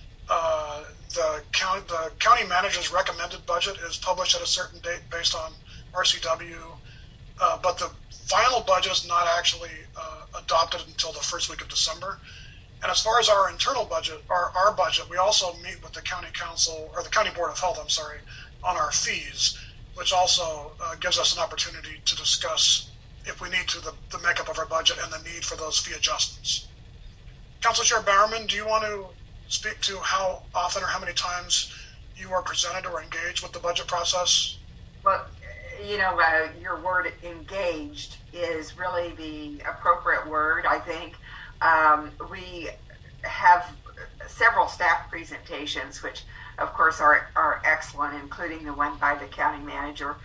Speaker 16: the county manager's recommended budget is published at a certain date based on RCW, but the final budget is not actually adopted until the first week of December. And as far as our internal budget, our budget, we also meet with the county council, or the county board of health, on our fees, which also gives us an opportunity to discuss, if we need to, the makeup of our budget and the need for those fee adjustments. Council Chair Bowerman, do you want to speak to how often or how many times you are presented or engaged with the budget process?
Speaker 3: Well, your word engaged is really the appropriate word, I think. We have several staff presentations, which of course are excellent, including the one by the county manager.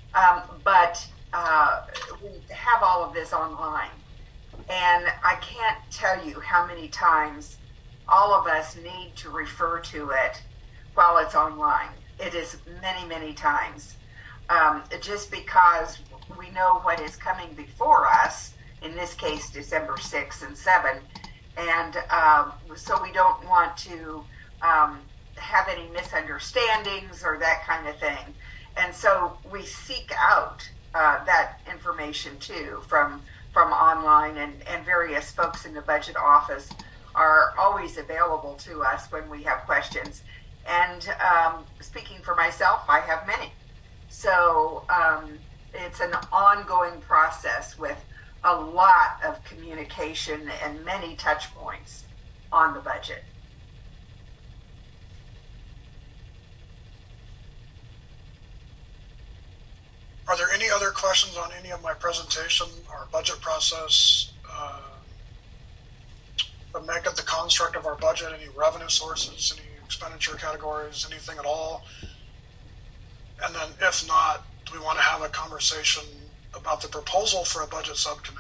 Speaker 3: But we have all of this online, and I can't tell you how many times all of us need to refer to it while it's online. It is many, many times. Just because we know what is coming before us, in this case, December 6 and 7. And so we don't want to have any misunderstandings or that kind of thing. And so we seek out that information too from online, and various folks in the budget office are always available to us when we have questions. And speaking for myself, I have many. So it's an ongoing process with a lot of communication and many touch points on the budget.
Speaker 16: Are there any other questions on any of my presentation, our budget process, the makeup, the construct of our budget, any revenue sources, any expenditure categories, anything at all? And then if not, do we want to have a conversation about the proposal for a budget subcommittee?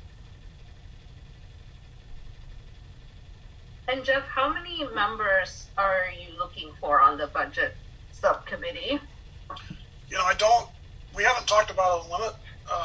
Speaker 4: And Jeff, how many members are you looking for on the budget subcommittee?
Speaker 16: We haven't talked about a limit.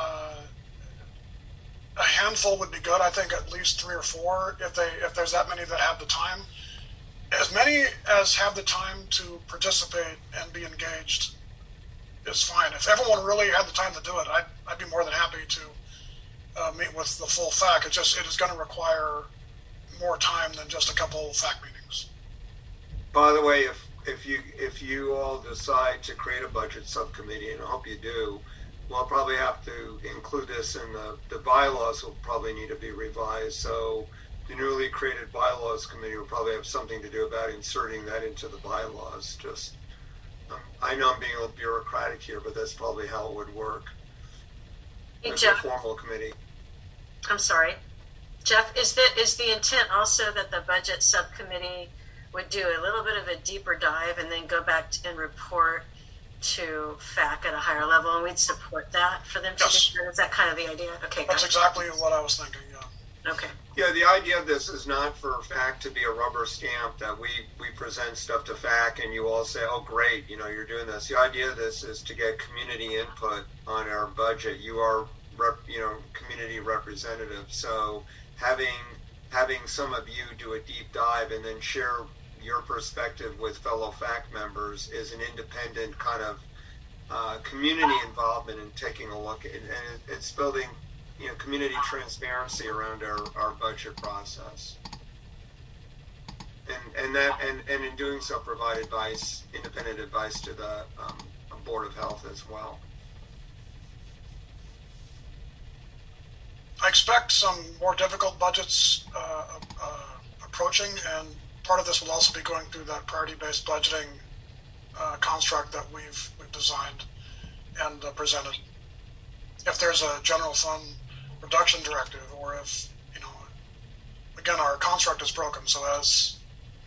Speaker 16: A handful would be good. I think at least 3 or 4, if there's that many that have the time. As many as have the time to participate and be engaged is fine. If everyone really had the time to do it, I'd be more than happy to meet with the full FAC. It is going to require more time than just a couple FAC meetings.
Speaker 2: By the way, if you all decide to create a budget subcommittee, and I hope you do, we'll probably have to include this in the bylaws. Will probably need to be revised. So the newly created bylaws committee will probably have something to do about inserting that into the bylaws. I know I'm being a little bureaucratic here, but that's probably how it would work.
Speaker 9: Hey,
Speaker 2: As
Speaker 9: Jeff.
Speaker 2: a formal committee.
Speaker 9: I'm sorry. Jeff, is the intent also that the budget subcommittee would do a little bit of a deeper dive and then go back and report to FAC at a higher level, and we'd support that for them to do? Is that kind of the idea? Okay,
Speaker 16: that's exactly what I was thinking, yeah.
Speaker 9: Okay.
Speaker 2: Yeah, the idea of this is not for FAC to be a rubber stamp that we present stuff to FAC and you all say, oh great, you're doing this. The idea of this is to get community input on our budget. You are community representatives, so having some of you do a deep dive and then share your perspective with fellow FAC members is an independent kind of community involvement in taking a look at it, and it's building community transparency around our budget process. and in doing so, provide advice, independent advice to the Board of Health as well.
Speaker 16: I expect some more difficult budgets approaching, and part of this will also be going through that priority-based budgeting construct that we've designed and presented. If there's a general fund reduction directive, or if, again, our construct is broken, so as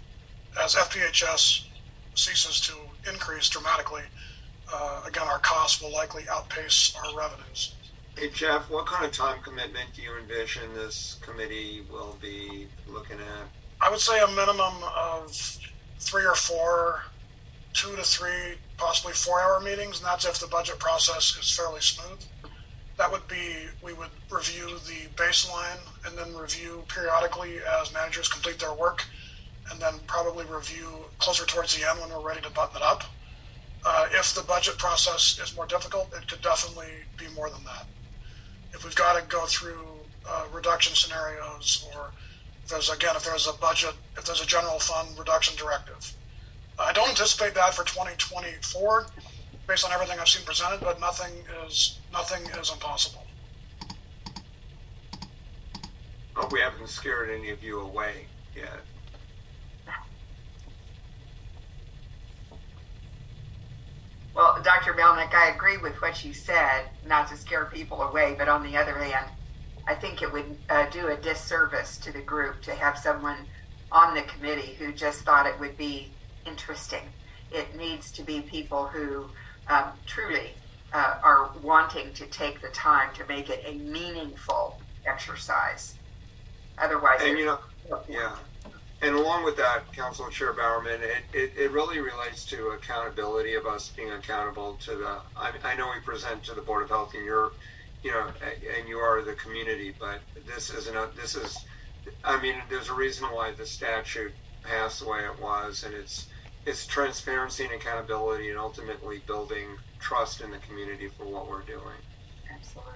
Speaker 16: FPHS ceases to increase dramatically, again, our costs will likely outpace our revenues.
Speaker 2: Hey, Jeff, what kind of time commitment do you envision this committee will be looking at?
Speaker 16: I would say a minimum of 3 or 4, 2 to 3, possibly 4-hour meetings, and that's if the budget process is fairly smooth. That would be, we would review the baseline and then review periodically as managers complete their work, and then probably review closer towards the end when we're ready to button it up. If the budget process is more difficult, it could definitely be more than that. If we've got to go through reduction scenarios, or if there's a general fund reduction directive. I don't anticipate that for 2024, based on everything I've seen presented, but nothing is impossible.
Speaker 2: Hope we haven't scared any of you away yet.
Speaker 3: Well, Dr. Melnick, I agree with what you said, not to scare people away, but on the other hand, I think it would do a disservice to the group to have someone on the committee who just thought it would be interesting. It needs to be people who truly are wanting to take the time to make it a meaningful exercise. Otherwise,
Speaker 2: and yeah. And along with that, Council Chair Bowerman, it really relates to accountability of us being accountable to the. I know we present to the Board of Health, and and you are the community, but this is. I mean, there's a reason why the statute passed the way it was, and it's transparency and accountability, and ultimately building trust in the community for what we're doing.
Speaker 3: Absolutely.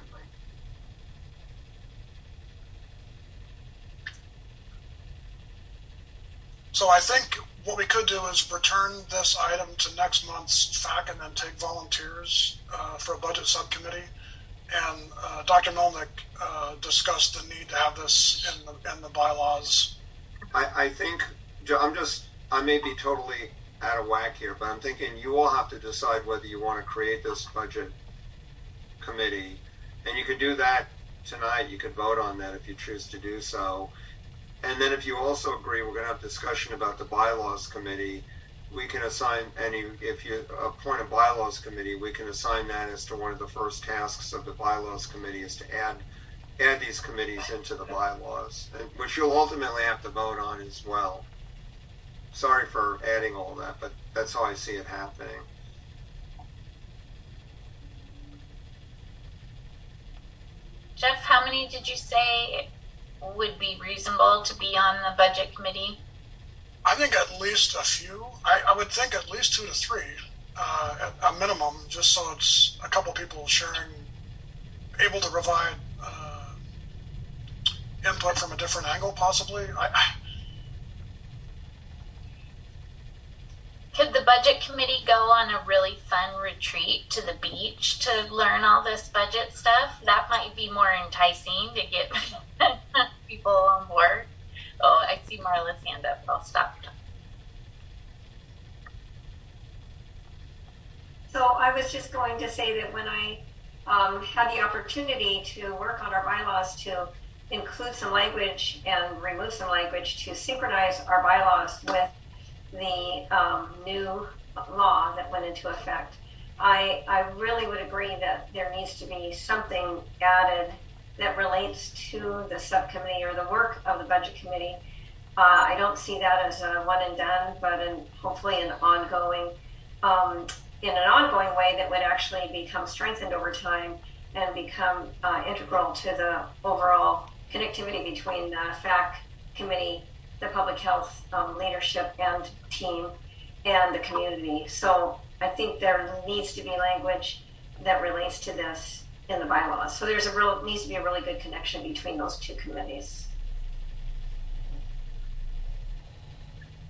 Speaker 16: So I think what we could do is return this item to next month's FAC and then take volunteers for a budget subcommittee. And Dr. Melnick discussed the need to have this in the bylaws.
Speaker 2: I think I may be totally out of whack here, but I'm thinking you all have to decide whether you want to create this budget committee, and you could do that tonight. You could vote on that if you choose to do so. And then if you also agree, we're going to have discussion about the bylaws committee. We can assign if you appoint a bylaws committee, we can assign that as to one of the first tasks of the bylaws committee is to add these committees into the bylaws, which you'll ultimately have to vote on as well. Sorry for adding all that, but that's how I see it happening.
Speaker 13: Jeff, how many did you say would be reasonable to be on the budget committee?
Speaker 16: I think at least a few. I would think at least 2 to 3 at a minimum, just so it's a couple people able to provide input from a different angle, possibly.
Speaker 13: Could the budget committee go on a really fun retreat to the beach to learn all this budget stuff? That might be more enticing to get people on board. Oh, I see Marla's hand up. I'll stop.
Speaker 1: So I was just going to say that when I had the opportunity to work on our bylaws to include some language and remove some language to synchronize our bylaws with the new law that went into effect, I really would agree that there needs to be something added that relates to the subcommittee or the work of the budget committee. I don't see that as a one and done, but hopefully in an ongoing way that would actually become strengthened over time and become integral to the overall connectivity between the FAC committee, the public health leadership and team, and the community. So I think there needs to be language that relates to this in the bylaws. So needs to be a really good connection between those two committees.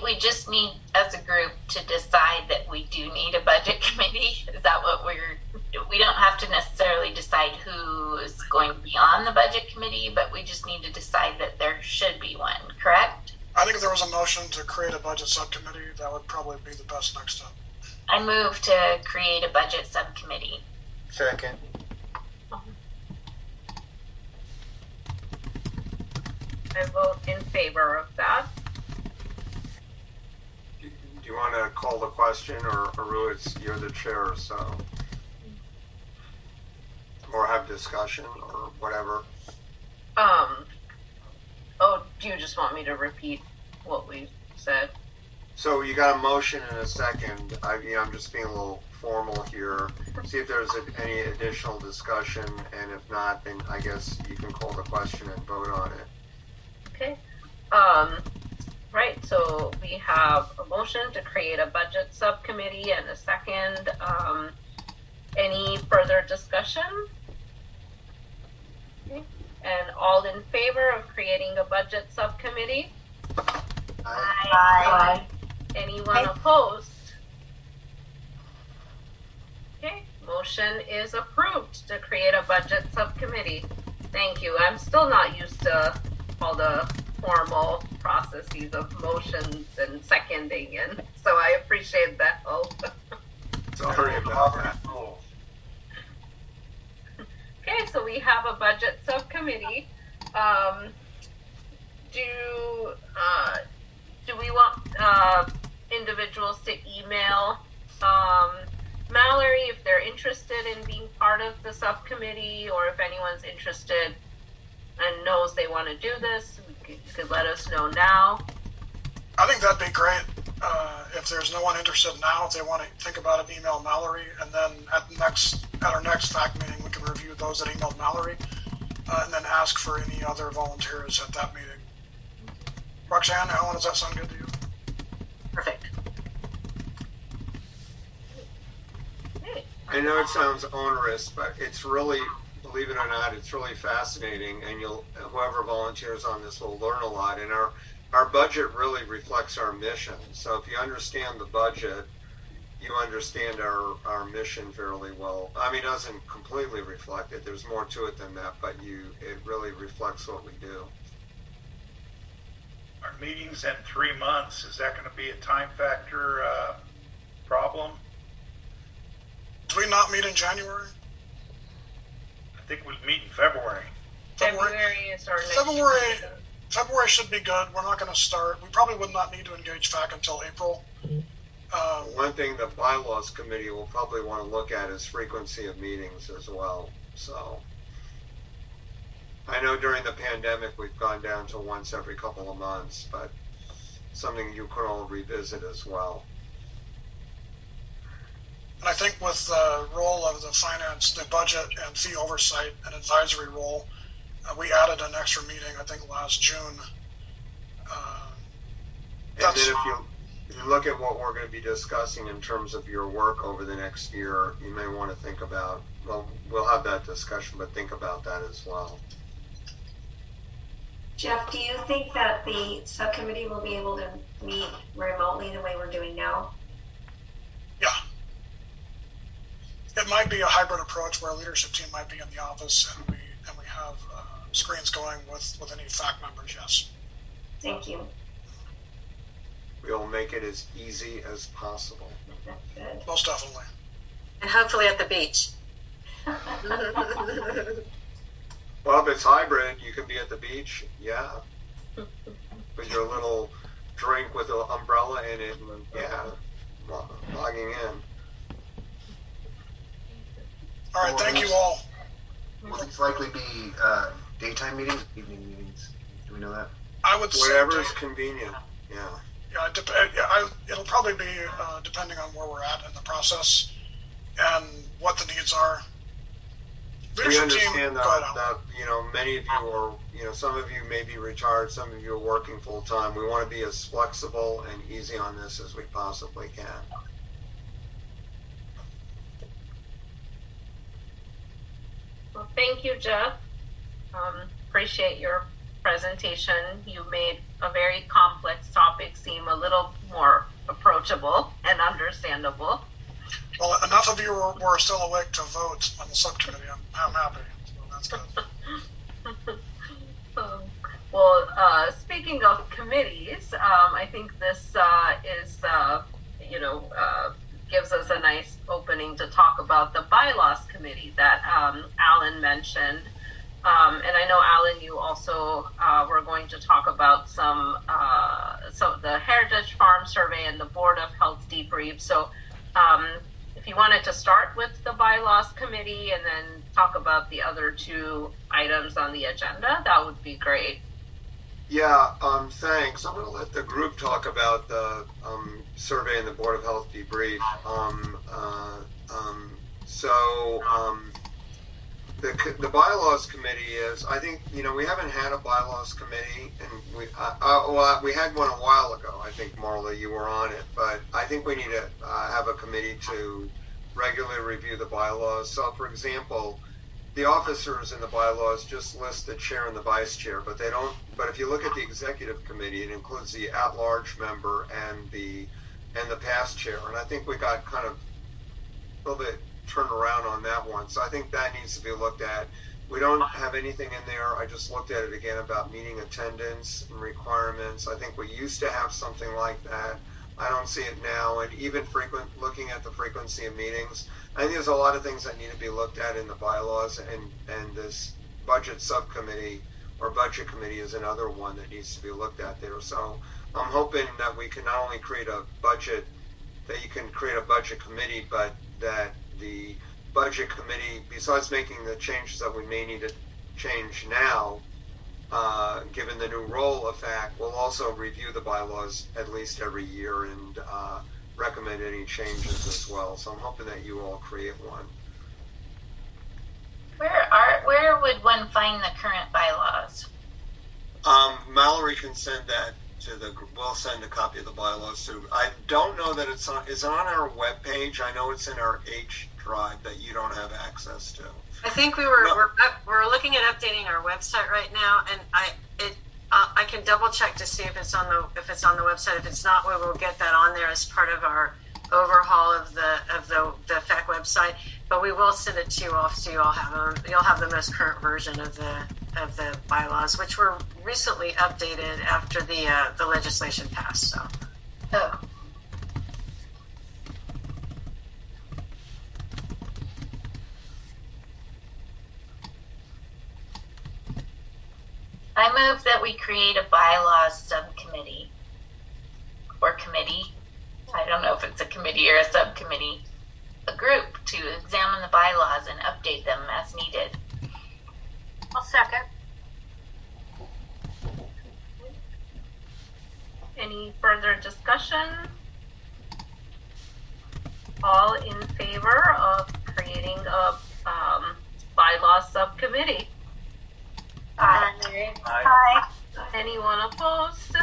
Speaker 13: we just need, as a group, to decide that we do need a budget committee. Is that what we don't have to necessarily decide who is going to be on the budget committee, but we just need to decide that there should be one, correct?
Speaker 16: I think if there was a motion to create a budget subcommittee, that would probably be the best next step.
Speaker 13: I move to create a budget subcommittee.
Speaker 10: Second.
Speaker 4: I vote in favor of that.
Speaker 2: Do you want to call the question, or Aru, you're the chair, so, or have discussion or whatever?
Speaker 4: Oh, do you just want me to repeat what we said?
Speaker 2: So you got a motion and a second. I'm just being a little formal here. See if there's any additional discussion, and if not, then I guess you can call the question and vote on it.
Speaker 4: Okay. Right, so we have a motion to create a budget subcommittee and a second. Any further discussion? Okay. And all in favor of creating a budget subcommittee?
Speaker 7: Aye.
Speaker 4: Anyone opposed? Okay, motion is approved to create a budget subcommittee. Thank you. I'm still not used to all the formal processes of motions and seconding, and so I appreciate that help.
Speaker 2: Sorry about that.
Speaker 4: Okay, so we have a budget subcommittee. Do we want individuals to email Mallory if they're interested in being part of the subcommittee, or if anyone's interested and knows they want to do this, you could let us know now.
Speaker 16: I think that'd be great. If there's no one interested now, if they want to think about it, email Mallory, and then at our next FAC meeting, we can review those that emailed Mallory, and then ask for any other volunteers at that meeting. Roxanne, Ellen, does that sound good to you?
Speaker 9: Perfect.
Speaker 2: I know it sounds onerous, but it's really, believe it or not, it's really fascinating, and whoever volunteers on this will learn a lot. And our budget really reflects our mission. So if you understand the budget, you understand our mission fairly well. I mean, it doesn't completely reflect it. There's more to it than that, but it really reflects what we do.
Speaker 8: Our meetings in 3 months, is that going to be a time factor problem?
Speaker 16: Do we not meet in January?
Speaker 8: I think we meet in February.
Speaker 4: February is our next
Speaker 16: February should be good. We're not going to start. We probably would not need to engage FAC until April.
Speaker 2: One thing the bylaws committee will probably want to look at is frequency of meetings as well. So I know during the pandemic we've gone down to once every couple of months, but something you could all revisit as well.
Speaker 16: And I think with the role of the budget and fee oversight and advisory role, we added an extra meeting, I think, last June.
Speaker 2: And then if you look at what we're going to be discussing in terms of your work over the next year, you may want to think about, well, we'll have that discussion, but think about that as well.
Speaker 1: Jeff, do you think that the subcommittee will be able to meet remotely the way we're doing now?
Speaker 16: Yeah. It might be a hybrid approach where our leadership team might be in the office and we have screens going with any FAC members, yes.
Speaker 1: Thank you.
Speaker 2: We'll make it as easy as possible.
Speaker 1: Good.
Speaker 16: Most definitely.
Speaker 9: And hopefully at the beach.
Speaker 2: Well, if it's hybrid, you can be at the beach, yeah. With your little drink with an umbrella in it, and yeah, logging in.
Speaker 16: All right, thank you all.
Speaker 10: Will these likely be daytime meetings, evening meetings? Do we know that?
Speaker 16: I would say
Speaker 2: whatever is convenient, yeah.
Speaker 16: Yeah, it'll probably be depending on where we're at in the process and what the needs are.
Speaker 2: We understand that many of you are, some of you may be retired, some of you are working full time. We want to be as flexible and easy on this as we possibly can.
Speaker 4: Well, thank you, Jeff. Appreciate your presentation. You made a very complex topic seem a little more approachable and understandable.
Speaker 16: Well, enough of you were still awake to vote on the subcommittee. I'm happy. So that's good.
Speaker 4: Well, speaking of committees, I think this is, gives us a nice opening to talk about the bylaws committee that Alan mentioned. And I know, Alan, you also were going to talk about some the Heritage Farm Survey and the Board of Health debrief. So if you wanted to start with the bylaws committee and then talk about the other two items on the agenda, that would be great.
Speaker 2: Yeah, thanks. I'm going to let the group talk about the survey and the Board of Health debrief. The bylaws committee is, I think, we haven't had a bylaws committee, and we had one a while ago. I think, Marla, you were on it, but I think we need to have a committee to regularly review the bylaws. So, for example, the officers in the bylaws just list the chair and the vice chair, but they don't. But if you look at the executive committee, it includes the at-large member and the past chair, and I think we got kind of a little bit turned around on that one. So I think that needs to be looked at. We don't have anything in there. I just looked at it again about meeting attendance and requirements. I think we used to have something like that. I don't see it now. And even looking at the frequency of meetings, I think there's a lot of things that need to be looked at in the bylaws, and this budget subcommittee or budget committee is another one that needs to be looked at there. So I'm hoping that we can not only create a budget, that you can create a budget committee, but that the budget committee, besides making the changes that we may need to change now, given the new role of FAC, will also review the bylaws at least every year and recommend any changes as well. So I'm hoping that you all create one.
Speaker 13: Where would one find the current bylaws?
Speaker 2: Mallory can send that to we'll send a copy of the bylaws to. I don't know that is it on our webpage? I know it's in our H drive that you don't have access to.
Speaker 9: I think we're looking at updating our website right now, and I can double check to see if it's on the website. If it's not, we will get that on there as part of our overhaul of the FAC website. But we will send it to you all, so you'll have the most current version of the bylaws, which were recently updated after the legislation passed. So.
Speaker 13: Oh. I move that we create a bylaws subcommittee or committee. I don't know if it's a committee or a subcommittee. A group to examine the bylaws and update them as needed.
Speaker 5: I'll second.
Speaker 4: Any further discussion? All in favor of creating a bylaws subcommittee?
Speaker 5: Aye.
Speaker 4: Aye. Anyone opposed?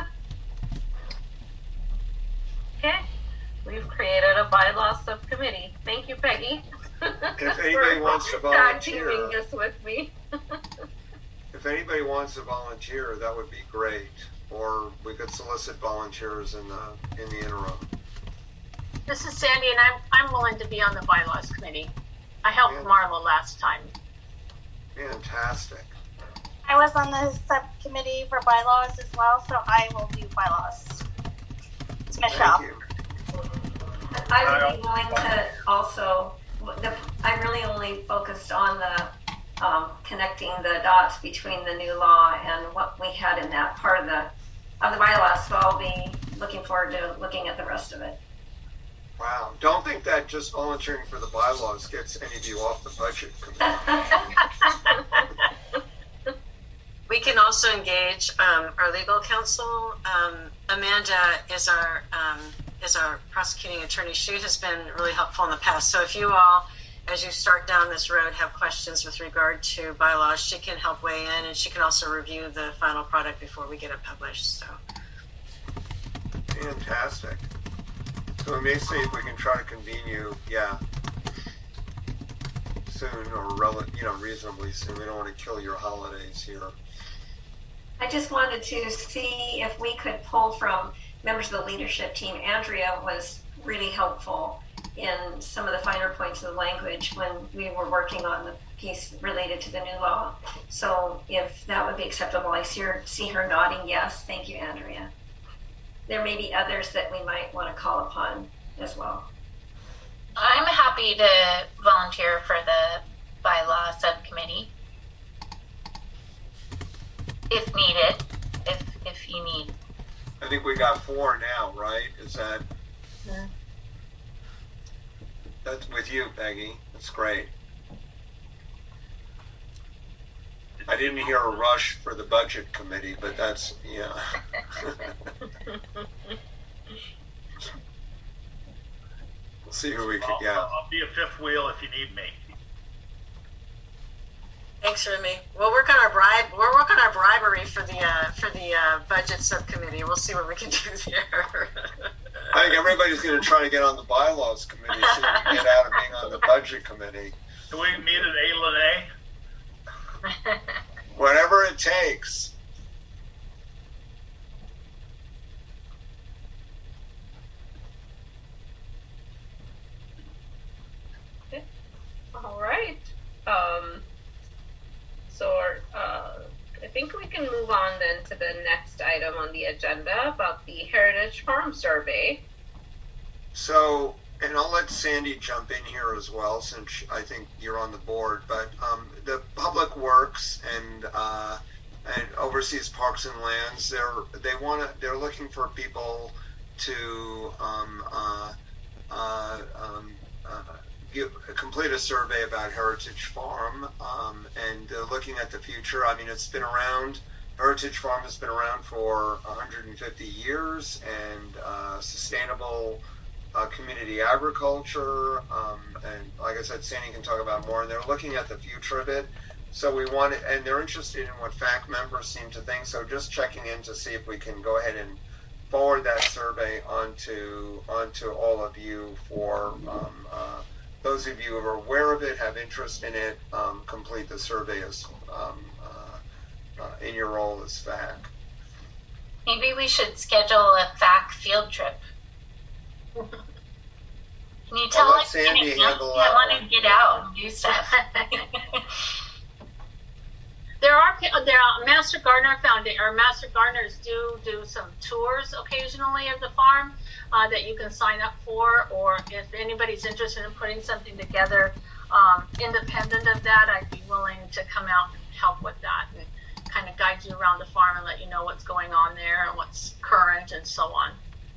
Speaker 4: Okay, we've created a bylaws subcommittee. Thank you, Peggy.
Speaker 2: If anybody wants to volunteer,
Speaker 4: doing this with me.
Speaker 2: if anybody wants to volunteer, that would be great. Or we could solicit volunteers in the interim.
Speaker 5: This is Sandy, and I'm willing to be on the bylaws committee. I helped Marla last time.
Speaker 2: Fantastic.
Speaker 19: I was on the subcommittee for bylaws as well, so I will do bylaws. It's Michelle.
Speaker 2: Thank you.
Speaker 1: I would be willing to also, I'm really only focused on the connecting the dots between the new law and what we had in that part of the bylaws, so I'll be looking forward to looking at the rest of it.
Speaker 2: Wow. Don't think that just volunteering for the bylaws gets any of you off the budget committee.
Speaker 9: We can also engage our legal counsel. Amanda is our prosecuting attorney. She has been really helpful in the past. So if you all, as you start down this road, have questions with regard to bylaws, she can help weigh in, and she can also review the final product before we get it published. So.
Speaker 2: Fantastic. So we may see if we can try to convene you, soon or reasonably soon. We don't want to kill your holidays here.
Speaker 1: I just wanted to see if we could pull from members of the leadership team. Andrea was really helpful in some of the finer points of the language when we were working on the piece related to the new law. So if that would be acceptable, I see her nodding yes. Thank you, Andrea. There may be others that we might want to call upon as well.
Speaker 13: I'm happy to volunteer for the bylaw subcommittee if needed, if you need.
Speaker 2: I think we got 4 now, right? Is that?
Speaker 13: Yeah.
Speaker 2: That's with you, Peggy. That's great. I didn't hear a rush for the budget committee, but that's, yeah. We'll see who we can get.
Speaker 8: I'll be a fifth wheel if you need me.
Speaker 9: Thanks, Remy. We'll work on our bribery for the budget subcommittee. We'll see what we can do there.
Speaker 2: I think everybody's going to try to get on the bylaws committee so we can get out of being on the budget committee.
Speaker 8: Do we meet at A?
Speaker 2: Whatever it takes.
Speaker 4: Okay. All right. I think we can move on then to the next item on the agenda about the Heritage Farm Survey.
Speaker 2: So, and I'll let Sandy jump in here as well, since I think you're on the board. But the Public Works and Overseas Parks and Lands, they're looking for people to complete a survey about Heritage Farm, and looking at the future. I mean, it's been around. Heritage Farm has been around for 150 years, and sustainable community agriculture, and like I said, Sandy can talk about more. And they're looking at the future of it. So and they're interested in what FAC members seem to think. So just checking in to see if we can go ahead and forward that survey onto all of you for. Those of you who are aware of it, have interest in it, complete the survey as in your role as FAC.
Speaker 13: Maybe we should schedule a FAC field trip. Can you tell us?
Speaker 2: Sandy handle
Speaker 13: I want to get out and do stuff.
Speaker 14: There are Master Gardeners do some tours occasionally of the farm that you can sign up for, or if anybody's interested in putting something together independent of that, I'd be willing to come out and help with that and kind of guide you around the farm and let you know what's going on there and what's current and so on.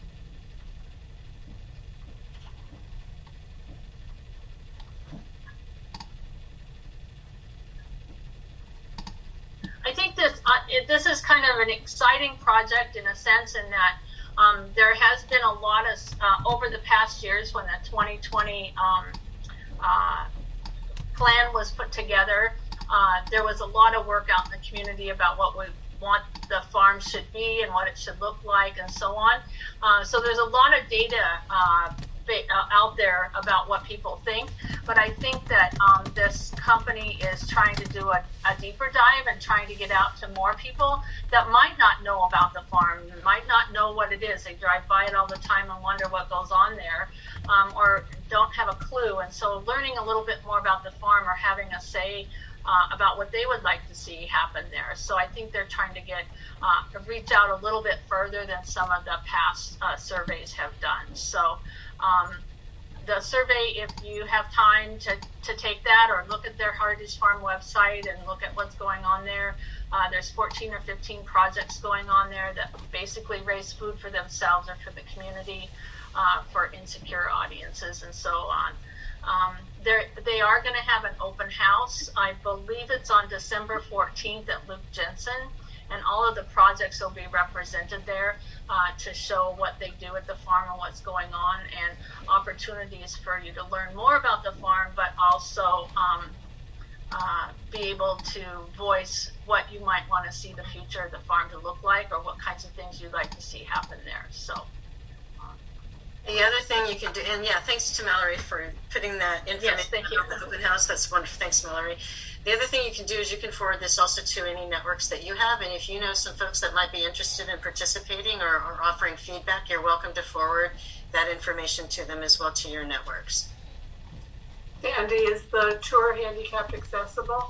Speaker 14: I think this is kind of an exciting project in a sense, in that there has been a lot of over the past years when the 2020 plan was put together. There was a lot of work out in the community about what we want the farm should be and what it should look like and so on. So there's a lot of data out there about what people think, but I think that this company is trying to do a deeper dive and trying to get out to more people that might not know about the farm, might not know what it is. They drive by it all the time and wonder what goes on there, or don't have a clue. And so learning a little bit more about the farm or having a say about what they would like to see happen there. So I think they're trying to reach out a little bit further than some of the past surveys have done. So the survey, if you have time to take that or look at their Heritage Farm website and look at what's going on there, there's 14 or 15 projects going on there that basically raise food for themselves or for the community, for insecure audiences and so on. They are going to have an open house. I believe it's on December 14th at Luke Jensen, and all of the projects will be represented there to show what they do at the farm and what's going on, and opportunities for you to learn more about the farm, but also be able to voice what you might want to see the future of the farm to look like, or what kinds of things you'd like to see happen there. So
Speaker 9: The other thing you can do, and yeah, thanks to Mallory for putting that information
Speaker 14: Yes, thank you.
Speaker 9: on the open house. That's wonderful. Thanks, Mallory. The other thing you can do is you can forward this also to any networks that you have, and if you know some folks that might be interested in participating or offering feedback, you're welcome to forward that information to them as well, to your networks.
Speaker 20: Sandy, is the tour handicapped accessible?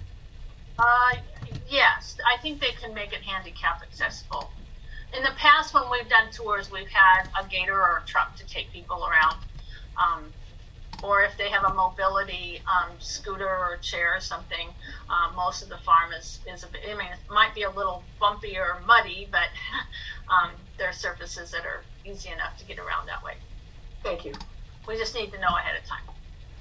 Speaker 14: Yes, I think they can make it handicap accessible. In the past, when we've done tours, we've had a gator or a truck to take people around. Or if they have a mobility scooter or chair or something, most of the farm is I mean, it might be a little bumpy or muddy, but there are surfaces that are easy enough to get around that way.
Speaker 20: Thank you.
Speaker 14: We just need to know ahead of time.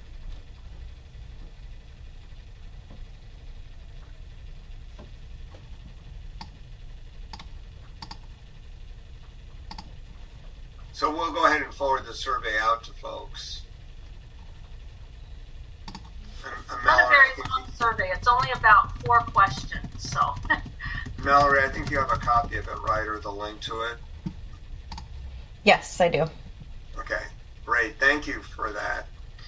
Speaker 2: So we'll go ahead and forward the survey out to folks.
Speaker 14: It's not a very long survey. It's only about 4 questions, so.
Speaker 2: Mallory, I think you have a copy of it, right, or the link to it?
Speaker 18: Yes, I do.
Speaker 2: Okay, great. Thank you for that.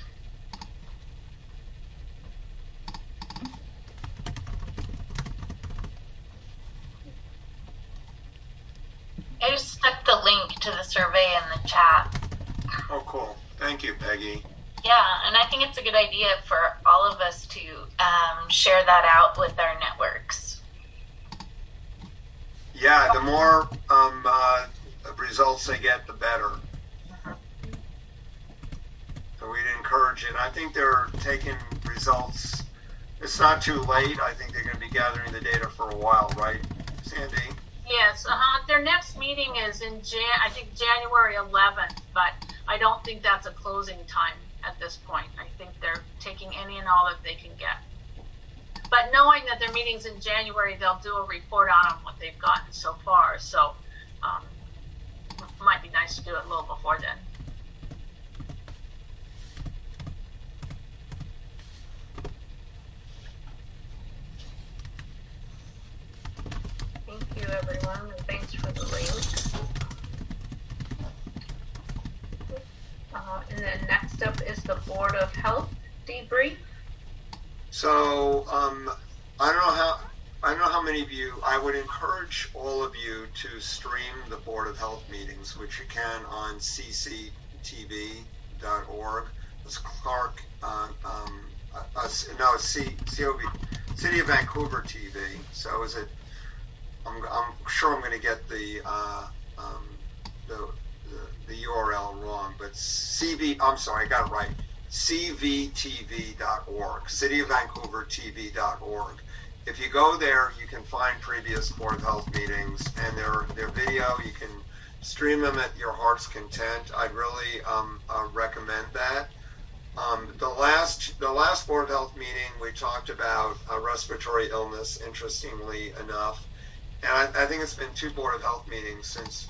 Speaker 13: I just stuck the link to the survey in the chat.
Speaker 2: Oh, cool. Thank you, Peggy.
Speaker 13: Yeah, and I think it's a good idea for all of us to share that out with our networks.
Speaker 2: Yeah, the more results they get, the better. So we'd encourage it. I think they're taking results. It's not too late. I think they're going to be gathering the data for a while, right, Sandy?
Speaker 14: Yes, their next meeting is in I think January 11th, but I don't think that's a closing time at this point. I think they're taking any and all that they can get. But knowing that their meeting's in January, they'll do a report on what they've gotten so far. So it might be nice to do it a little before then.
Speaker 4: Thank you, everyone, and thanks for the link. And then next up is the Board of Health debrief.
Speaker 2: So I don't know how many of you. I would encourage all of you to stream the Board of Health meetings, which you can on cctv.org. It's Clark. COV, City of Vancouver TV. So is it? I'm sure I'm going to get the URL wrong, but I'm sorry, I got it right. cvtv.org, City of Vancouver TV.org. If you go there, you can find previous Board of Health meetings and their video. You can stream them at your heart's content. I'd really recommend that. The last Board of Health meeting, we talked about respiratory illness, interestingly enough. And I think it's been 2 Board of Health meetings since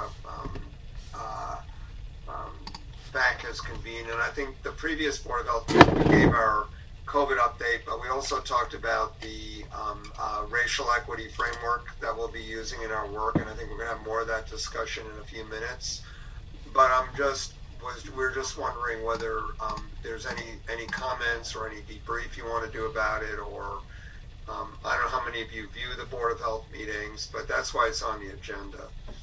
Speaker 2: VAC has convened. And I think the previous Board of Health meeting, we gave our COVID update, but we also talked about the racial equity framework that we'll be using in our work. And I think we're going to have more of that discussion in a few minutes. But we're just wondering whether there's any comments or any debrief you want to do about it, or I don't know how many of you view the Board of Health meetings, but that's why it's on the agenda.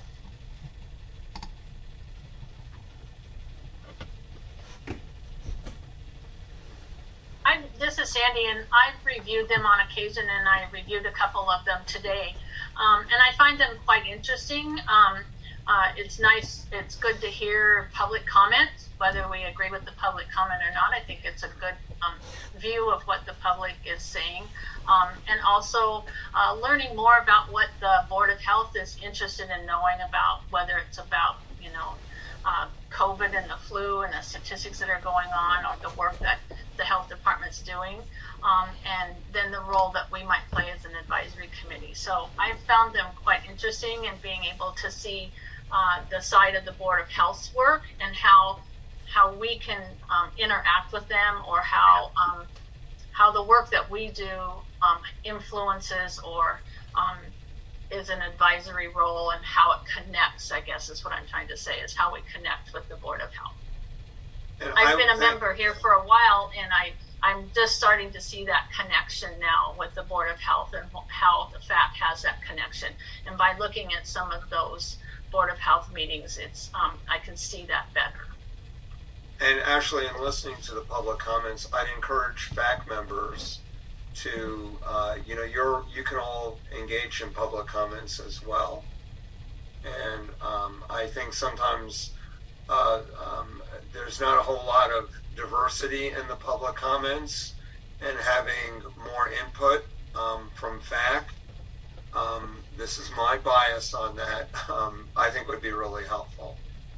Speaker 14: This is Sandy, and I've reviewed them on occasion, and I reviewed a couple of them today. And I find them quite interesting. It's nice, it's good to hear public comments, whether we agree with the public comment or not. I think it's a good view of what the public is saying. And also learning more about what the Board of Health is interested in knowing about, whether it's about, COVID and the flu and the statistics that are going on, or the work that the health department's doing, and then the role that we might play as an advisory committee. So I've found them quite interesting, and being able to see the side of the Board of Health's work and how we can interact with them, or how the work that we do influences or is an advisory role and how it connects, I guess is what I'm trying to say, is how we connect with the Board of Health.
Speaker 2: And
Speaker 14: I've been a member here for a while, and I'm just starting to see that connection now with the Board of Health and how the FAC has that connection. And by looking at some of those Board of Health meetings, it's I can see that better.
Speaker 2: And actually, in listening to the public comments, I'd encourage FAC members to, you can all engage in public comments as well. And I think sometimes there's not a whole lot of diversity in the public comments, and having more input from FAC, this is my bias on that, I think would be really helpful.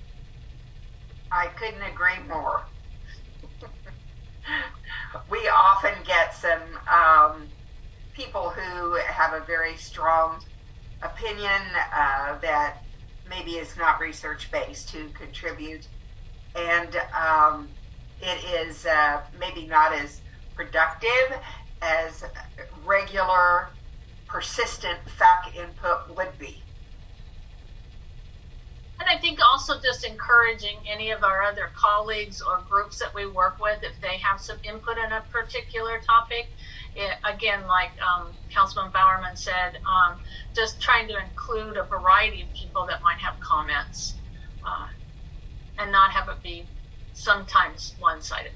Speaker 3: I couldn't agree more. We often get some people who have a very strong opinion that maybe is not research-based to contribute, and it is maybe not as productive as regular, persistent FAC input would be.
Speaker 14: And I think also just encouraging any of our other colleagues or groups that we work with, if they have some input in a particular topic, again, like Councilman Bowerman said, just trying to include a variety of people that might have comments and not have it be sometimes one-sided.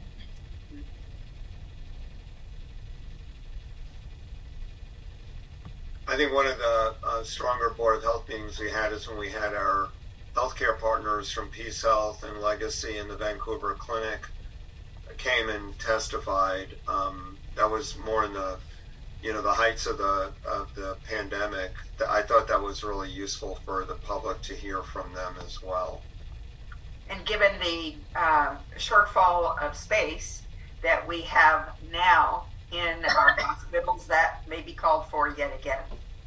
Speaker 2: I think one of the stronger Board of Health meetings we had is when we had our healthcare partners from Peace Health and Legacy and the Vancouver Clinic came and testified. That was more in the, the heights of the pandemic. I thought that was really useful for the public to hear from them as well.
Speaker 3: And given the shortfall of space that we have now in our hospitals, that may be called for yet again.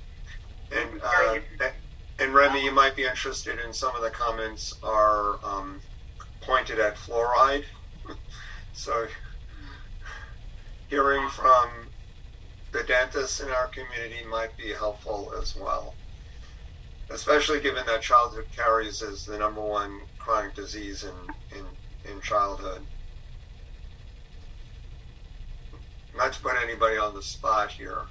Speaker 2: And Remy, you might be interested in some of the comments are pointed at fluoride. So hearing from the dentists in our community might be helpful as well, especially given that childhood caries is the #1 chronic disease in childhood. Not to put anybody on the spot here.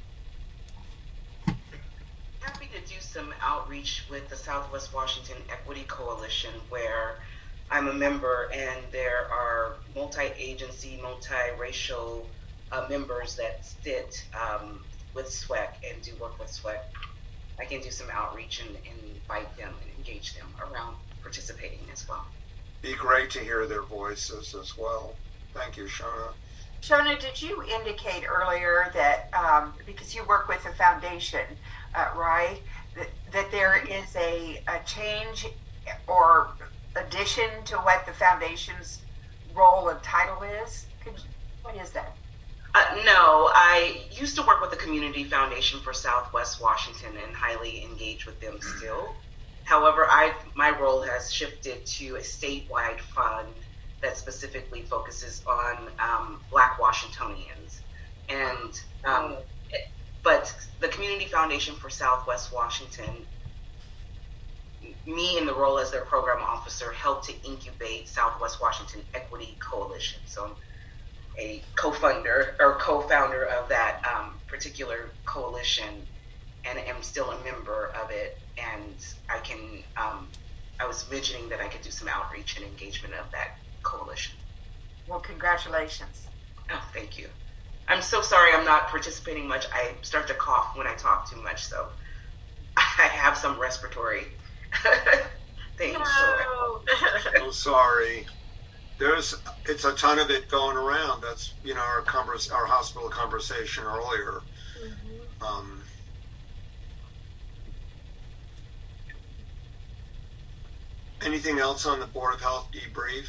Speaker 15: Happy to do some outreach with the Southwest Washington Equity Coalition, where I'm a member, and there are multi-agency, multi-racial members that sit with SWEC and do work with SWEC. I can do some outreach and invite them and engage them around participating as well.
Speaker 2: Be great to hear their voices as well. Thank you, Shona.
Speaker 3: Shona, did you indicate earlier that, because you work with the foundation, right, that there is a change or addition to what the foundation's role and title is? What is that?
Speaker 15: No, I used to work with the Community Foundation for Southwest Washington and highly engaged with them still. However, my role has shifted to a statewide fund that specifically focuses on Black Washingtonians. And but the Community Foundation for Southwest Washington, me in the role as their program officer, helped to incubate Southwest Washington Equity Coalition. So I'm a co-founder of that particular coalition, and am still a member of it. And I was mentioning that I could do some outreach and engagement of that coalition.
Speaker 3: Well, congratulations.
Speaker 15: Oh, thank you. I'm so sorry I'm not participating much. I start to cough when I talk too much, so I have some respiratory things.
Speaker 3: No.
Speaker 2: So sorry. It's a ton of it going around. That's our hospital conversation earlier. Mm-hmm. Anything else on the Board of Health debrief?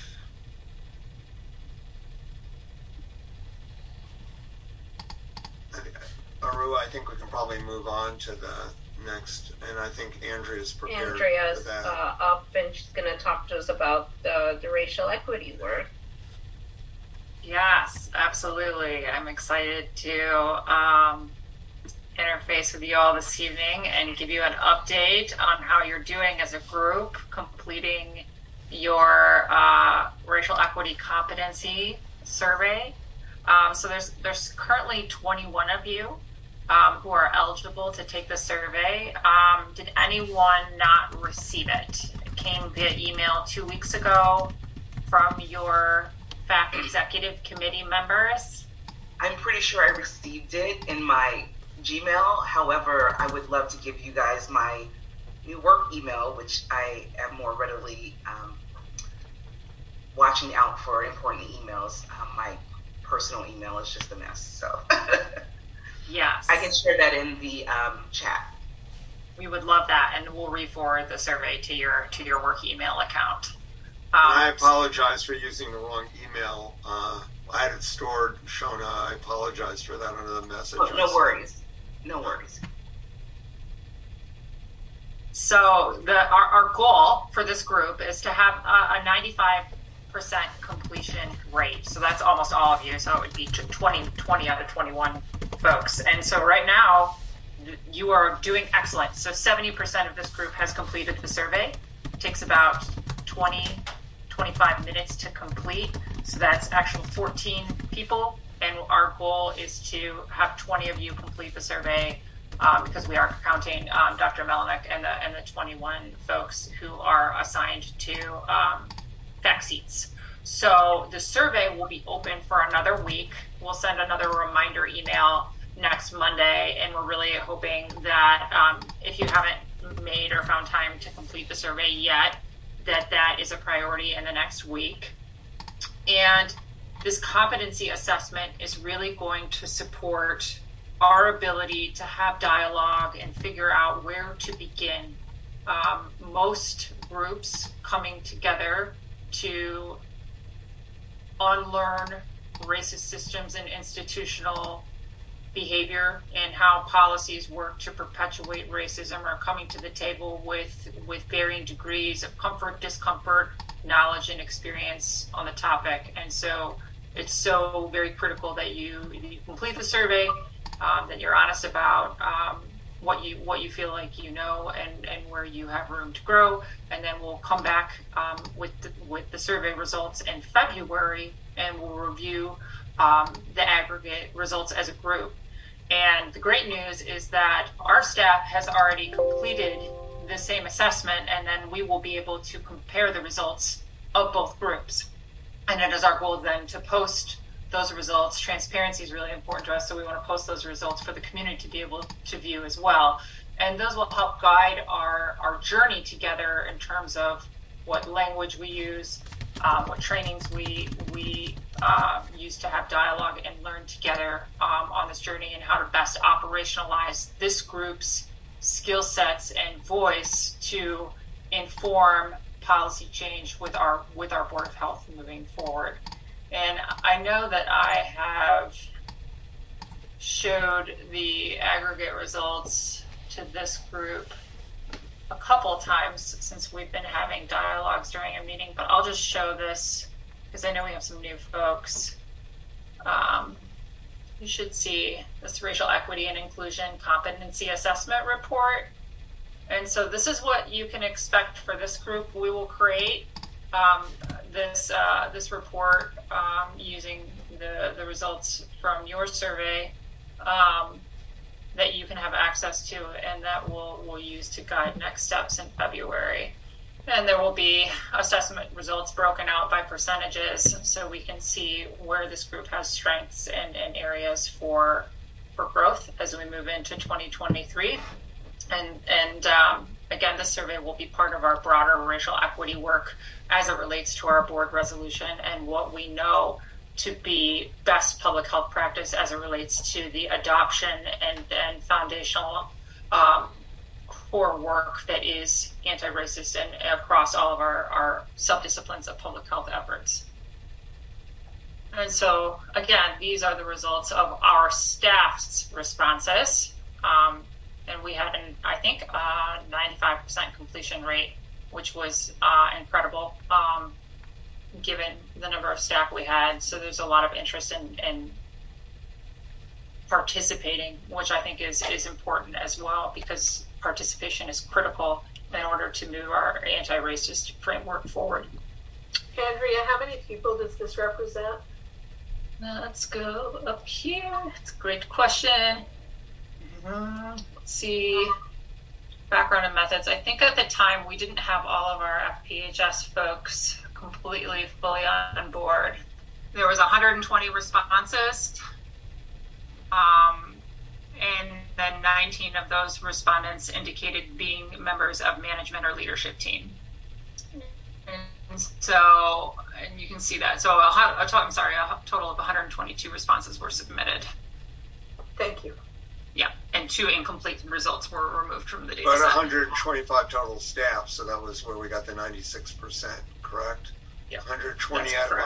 Speaker 2: Aru, I think we can probably move on to the next, and I think Andrea's prepared
Speaker 4: Andrea's
Speaker 2: for that.
Speaker 4: up, and she's going to talk to us about the racial equity work.
Speaker 17: Yes, absolutely. I'm excited to interface with you all this evening and give you an update on how you're doing as a group, completing your racial equity competency survey. So there's currently 21 of you who are eligible to take the survey. Did anyone not receive it? It came via email 2 weeks ago from your FAC Executive Committee members.
Speaker 15: I'm pretty sure I received it in my Gmail. However, I would love to give you guys my new work email, which I am more readily watching out for important emails. My personal email is just a mess, so
Speaker 17: yes,
Speaker 15: I can share that in the chat.
Speaker 17: We would love that, and we'll re-forward the survey to your work email account.
Speaker 2: I apologize for using the wrong email. I had it stored, Shona. I apologize for that under the message.
Speaker 15: Oh, no worries. No worries.
Speaker 17: So our goal for this group is to have a 95% completion rate. So that's almost all of you. So it would be 20 out of 21 folks. And so right now, you are doing excellent. So 70% of this group has completed the survey. It takes about 25 minutes to complete. So that's actually 14 people. And our goal is to have 20 of you complete the survey because we are counting Dr. Melinek and the 21 folks who are assigned to FAC seats. So the survey will be open for another week. We'll send another reminder email next Monday, and we're really hoping that if you haven't made or found time to complete the survey yet, that is a priority in the next week. And this competency assessment is really going to support our ability to have dialogue and figure out where to begin. Most groups coming together to unlearn racist systems and institutional behavior and how policies work to perpetuate racism are coming to the table with varying degrees of comfort, discomfort, knowledge, and experience on the topic. And so it's so very critical that you complete the survey, that you're honest about what you feel like you know and where you have room to grow. And then we'll come back with the survey results in February, and we'll review the aggregate results as a group. And the great news is that our staff has already completed the same assessment, and then we will be able to compare the results of both groups. And it is our goal then to post those results. Transparency is really important to us, so we want to post those results for the community to be able to view as well. And those will help guide our journey together in terms of what language we use, what trainings we use to have dialogue and learn together on this journey, and how to best operationalize this group's skill sets and voice to inform policy change with our Board of Health moving forward. And I know that I have showed the aggregate results to this group a couple of times since we've been having dialogues during a meeting, but I'll just show this because I know we have some new folks. You should see this Racial Equity and Inclusion Competency Assessment Report. And so this is what you can expect for this group. We will create this report using the results from your survey that you can have access to, and that we'll use to guide next steps in February. And there will be assessment results broken out by percentages, so we can see where this group has strengths and areas for growth as we move into 2023. And again, this survey will be part of our broader racial equity work as it relates to our board resolution and what we know to be best public health practice as it relates to the adoption and foundational core work that is anti-racist and across all of our subdisciplines of public health efforts. And so, again, these are the results of our staff's responses. And we had, I think, 95% completion rate, which was incredible, given the number of staff we had. So there's a lot of interest in participating, which I think is important as well, because participation is critical in order to move our anti-racist framework forward.
Speaker 20: Andrea, how many people does this represent?
Speaker 17: Let's go up here. It's a great question. Let's see. Background and methods. I think at the time we didn't have all of our FPHS folks completely, fully on board. There was 120 responses, and then 19 of those respondents indicated being members of management or leadership team. And so, and you can see that. So a total of 122 responses were submitted.
Speaker 20: Thank you.
Speaker 17: Yeah, and 2 incomplete results were removed from the data
Speaker 2: But
Speaker 17: set.
Speaker 2: 125 total staff, so that was where we got the 96%, correct?
Speaker 17: Yeah.
Speaker 2: 120
Speaker 17: that's
Speaker 2: out
Speaker 17: correct.
Speaker 2: of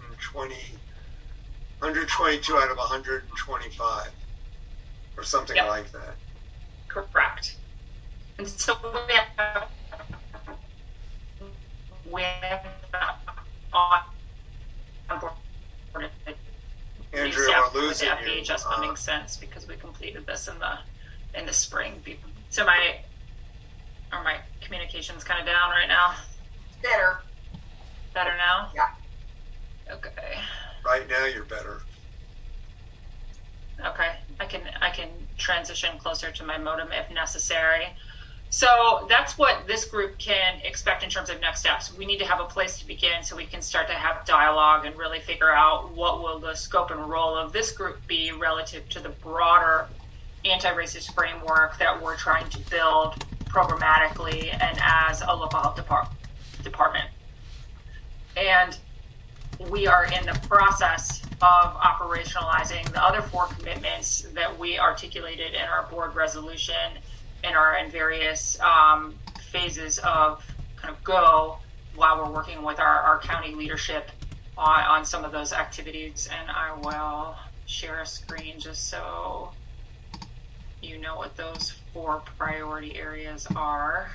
Speaker 2: 122 out of 125, or something
Speaker 17: Yep.
Speaker 2: like that.
Speaker 17: Correct. And so we have on board
Speaker 2: Andrew,
Speaker 17: staff
Speaker 2: we're
Speaker 17: with
Speaker 2: losing
Speaker 17: the
Speaker 2: you.
Speaker 17: FPHS funding since, because we completed this in the spring. So my communication's kind of down right now.
Speaker 3: Better.
Speaker 17: Better now?
Speaker 3: Yeah.
Speaker 17: Okay.
Speaker 2: Right now, you're better.
Speaker 17: Okay. I can transition closer to my modem if necessary. So that's what this group can expect in terms of next steps. We need to have a place to begin so we can start to have dialogue and really figure out what will the scope and role of this group be relative to the broader anti-racist framework that we're trying to build programmatically and as a local health department. And we are in the process of operationalizing the other 4 commitments that we articulated in our board resolution and are in various phases of kind of go while we're working with our county leadership on some of those activities. And I will share a screen just so you know what those 4 priority areas are.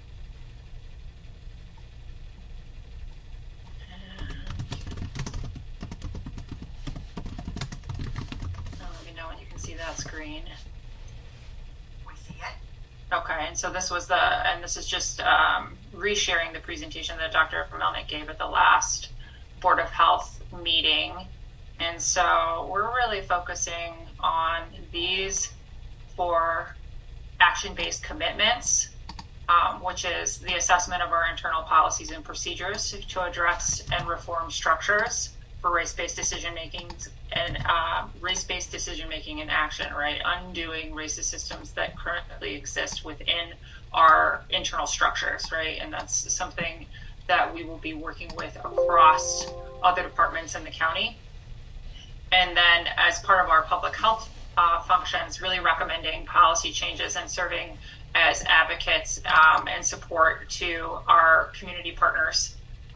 Speaker 17: Let me know when you can see that screen.
Speaker 3: We see it.
Speaker 17: Okay, and so this is just resharing the presentation that Dr. Melnick gave at the last Board of Health meeting. And so we're really focusing on these 4 action-based commitments, which is the assessment of our internal policies and procedures to address and reform structures for race-based decision-making and race-based decision-making and action, right? Undoing racist systems that currently exist within our internal structures, right? And that's something that we will be working with across other departments in the county. And then as part of our public health functions, really recommending policy changes and serving as advocates and support to our community partners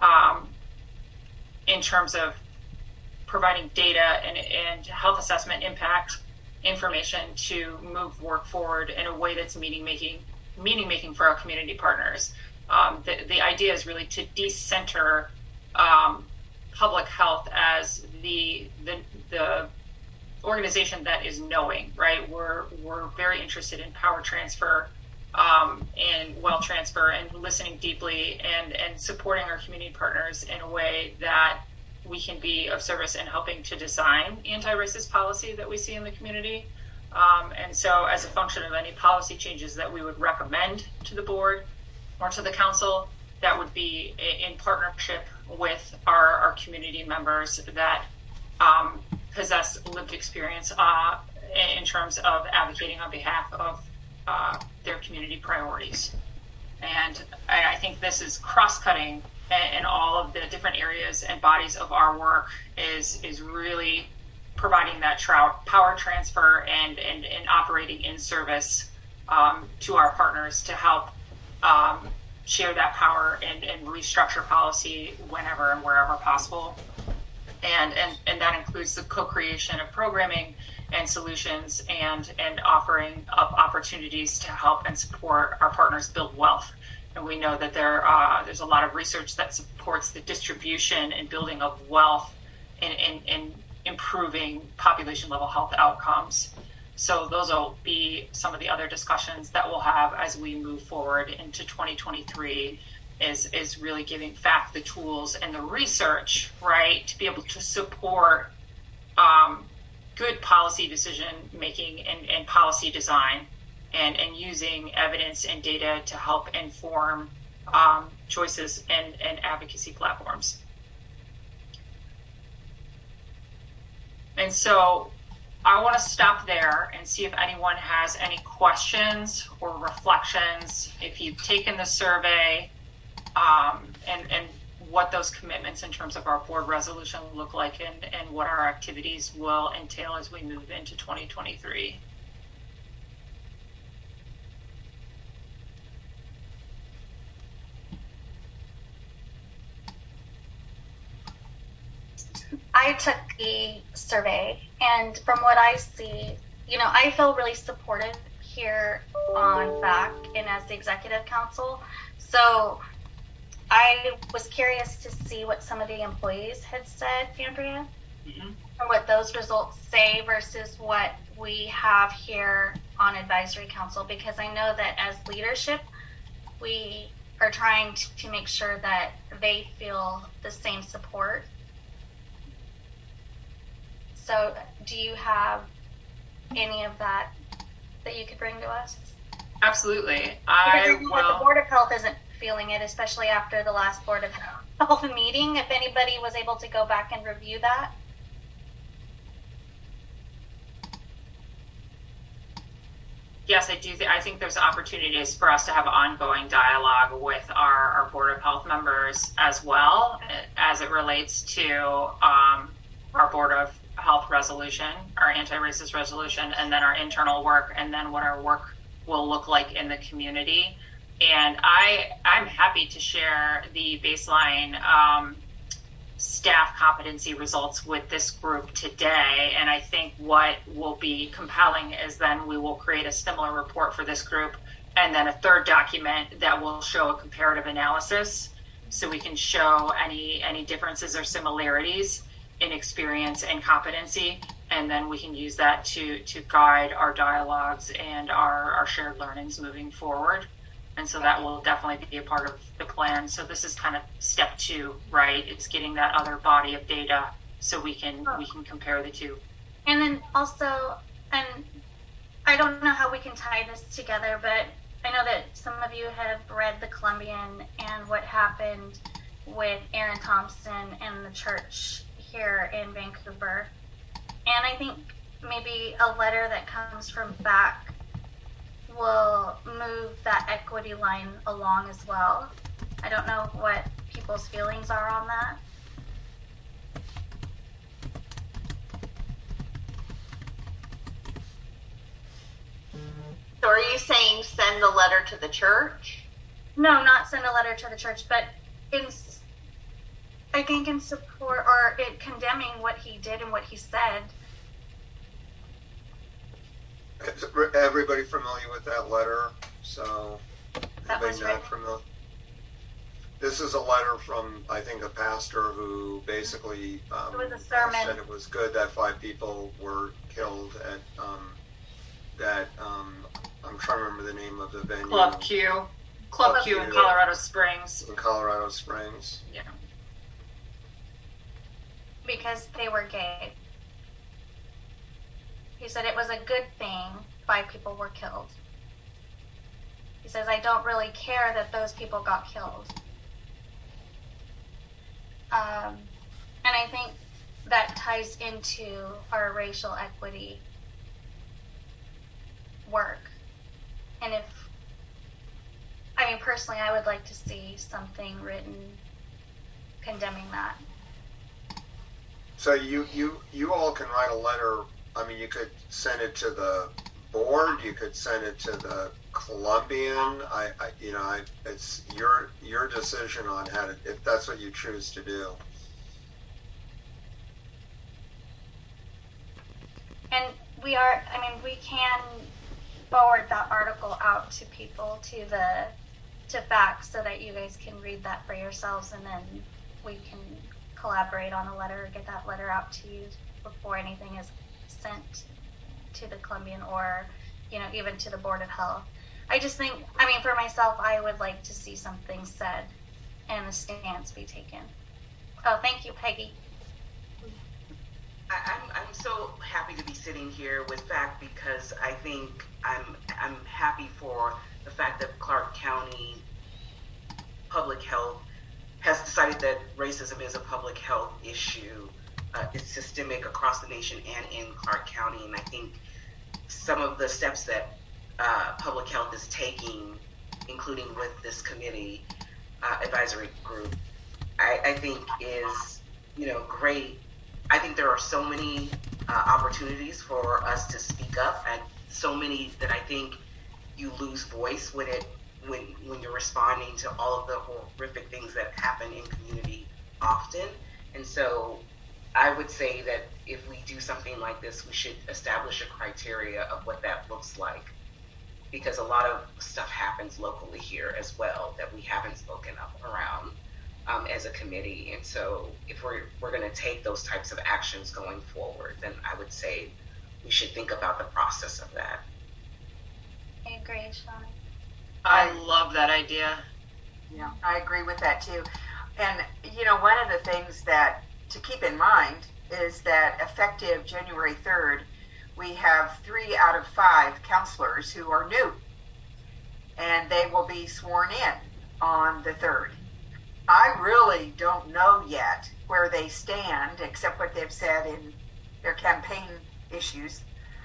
Speaker 17: in terms of providing data and health assessment impact information to move work forward in a way that's meaning making for our community partners. The idea is really to decenter public health as the organization that is knowing, right? We're very interested in power transfer and wealth transfer and listening deeply and supporting our community partners in a way that we can be of service in helping to design anti-racist policy that we see in the community. And so as a function of any policy changes that we would recommend to the board or to the council, that would be in partnership with our community members that possess lived experience in terms of advocating on behalf of their community priorities. And I think this is cross-cutting in all of the different areas and bodies of our work is really providing that power transfer and operating in service to our partners to help share that power and restructure policy whenever and wherever possible. And that includes the co-creation of programming and solutions and offering up opportunities to help and support our partners build wealth. And we know that there's a lot of research that supports the distribution and building of wealth and improving population level health outcomes. So those will be some of the other discussions that we'll have as we move forward into 2023, is really giving FAC the tools and the research, right, to be able to support good policy decision making and policy design, and using evidence and data to help inform choices and advocacy platforms. And so I want to stop there and see if anyone has any questions or reflections, if you've taken the survey, and what those commitments in terms of our board resolution look like, and what our activities will entail as we move into 2023.
Speaker 19: I took the survey, and from what I see, I feel really supported here on FAC and as the executive council. So I was curious to see what some of the employees had said, Andrea, and what those results say versus what we have here on advisory council, because I know that as leadership, we are trying to make sure that they feel the same support. So do you have any of that you could bring to us?
Speaker 17: Absolutely.
Speaker 19: The Board of Health isn't feeling it, especially after the last Board of Health meeting. If anybody was able to go back and review that.
Speaker 17: Yes, I do. I think there's opportunities for us to have ongoing dialogue with our Board of Health members as well, as it relates to our Board of Health resolution, our anti-racist resolution, and then our internal work, and then what our work will look like in the community. And I'm happy to share the baseline staff competency results with this group today. And I think what will be compelling is then we will create a similar report for this group, and then a third document that will show a comparative analysis, so we can show any differences or similarities in experience and competency, and then we can use that to guide our dialogues and our shared learnings moving forward. And so that will definitely be a part of the plan. So this is kind of step 2, right? It's getting that other body of data so we can compare the two.
Speaker 19: And then also, and I don't know how we can tie this together, but I know that some of you have read the Columbian and what happened with Aaron Thompson and the church here in Vancouver. And I think maybe a letter that comes from FAC will move that equity line along as well. I don't know what people's feelings are on that.
Speaker 7: So are you saying send a letter to the church?
Speaker 19: No, not send a letter to the church, but I think in support or in condemning what he did and what he said.
Speaker 2: Is everybody familiar with that letter? So, anybody not familiar? This is a letter from, I think, a pastor who basically
Speaker 19: it was a sermon.
Speaker 2: Said it was good that 5 people were killed at I'm trying to remember the name of the venue.
Speaker 17: Club Q in Colorado Springs.
Speaker 2: In Colorado Springs.
Speaker 17: Yeah.
Speaker 19: Because they were gay. He said it was a good thing 5 people were killed. He says, I don't really care that those people got killed. And I think that ties into our racial equity work. And personally, I would like to see something written condemning that.
Speaker 2: So you all can write a letter. I mean, you could send it to the board. You could send it to the Columbian. It's your decision on how to, if that's what you choose to do.
Speaker 19: And we can forward that article out to people, to FAC, so that you guys can read that for yourselves, and then we can collaborate on a letter, get that letter out to you before anything is sent. to the Columbian or, even to the Board of Health. I just think, for myself, I would like to see something said and a stance be taken. Oh, thank you, Peggy.
Speaker 15: I'm so happy to be sitting here with FACT because I think I'm happy for the fact that Clark County Public Health has decided that racism is a public health issue. It's systemic across the nation and in Clark County, and I think some of the steps that public health is taking, including with this committee advisory group, I think is great. I think there are so many opportunities for us to speak up, and so many that I think you lose voice when you're responding to all of the horrific things that happen in community often. And so I would say that if we do something like this, we should establish a criteria of what that looks like, because a lot of stuff happens locally here as well that we haven't spoken up around as a committee. And so if we're going to take those types of actions going forward, then I would say we should think about the process of that.
Speaker 19: I agree, Shawnee.
Speaker 3: I
Speaker 17: love that idea.
Speaker 3: Yeah, I agree with that too. And, one of the things that to keep in mind is that effective January 3rd, we have 3 out of 5 counselors who are new, and they will be sworn in on the 3rd. I really don't know yet where they stand, except what they've said in their campaign issues,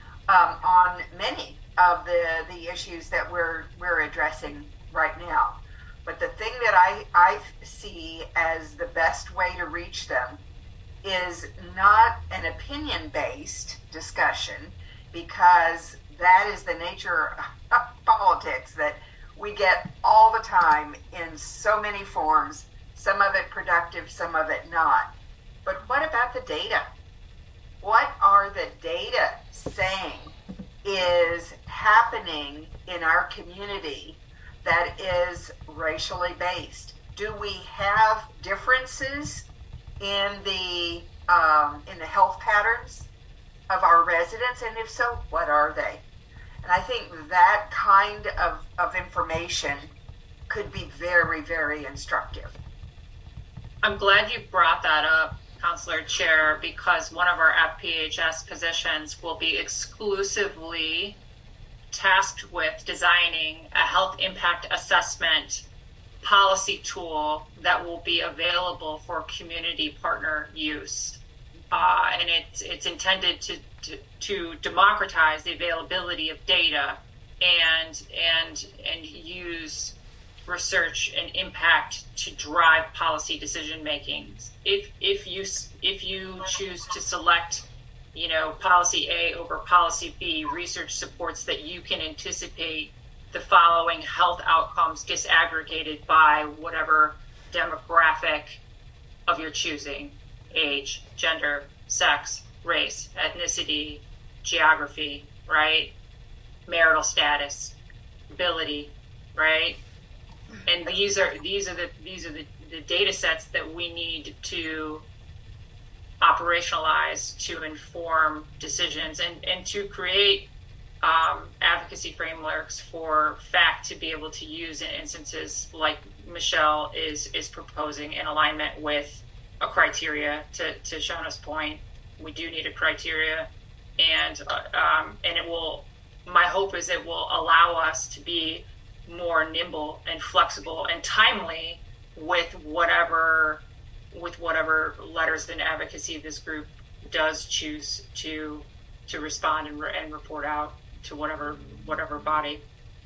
Speaker 3: on many of the issues that we're addressing right now. But the thing that I see as the best way to reach them is not an opinion-based discussion, because that is the nature of politics that we get all the time in so many forms, some of it productive, some of it not. But what about the data? What are the data saying is happening in our community that is racially based? Do we have differences in the health patterns of our residents? And if so, what are they? And I think that kind of information could be very, very instructive.
Speaker 17: I'm glad you brought that up, Counselor Chair, because one of our FPHS positions will be exclusively tasked with designing a health impact assessment policy tool that will be available for community partner use. And it's intended to democratize the availability of data and use research and impact to drive policy decision making. If you choose to select, policy A over policy B, research supports that you can anticipate the following health outcomes disaggregated by whatever demographic of your choosing: age, gender, sex, race, ethnicity, geography, right? Marital status, ability, right? And these are the data sets that we need to operationalize to inform decisions and to create advocacy frameworks for FACT to be able to use in instances like Michelle is proposing, in alignment with a criteria. To Shona's point, we do need a criteria, and it will. My hope is it will allow us to be more nimble and flexible and timely with whatever letters and advocacy this group does choose to respond and report out to whatever body.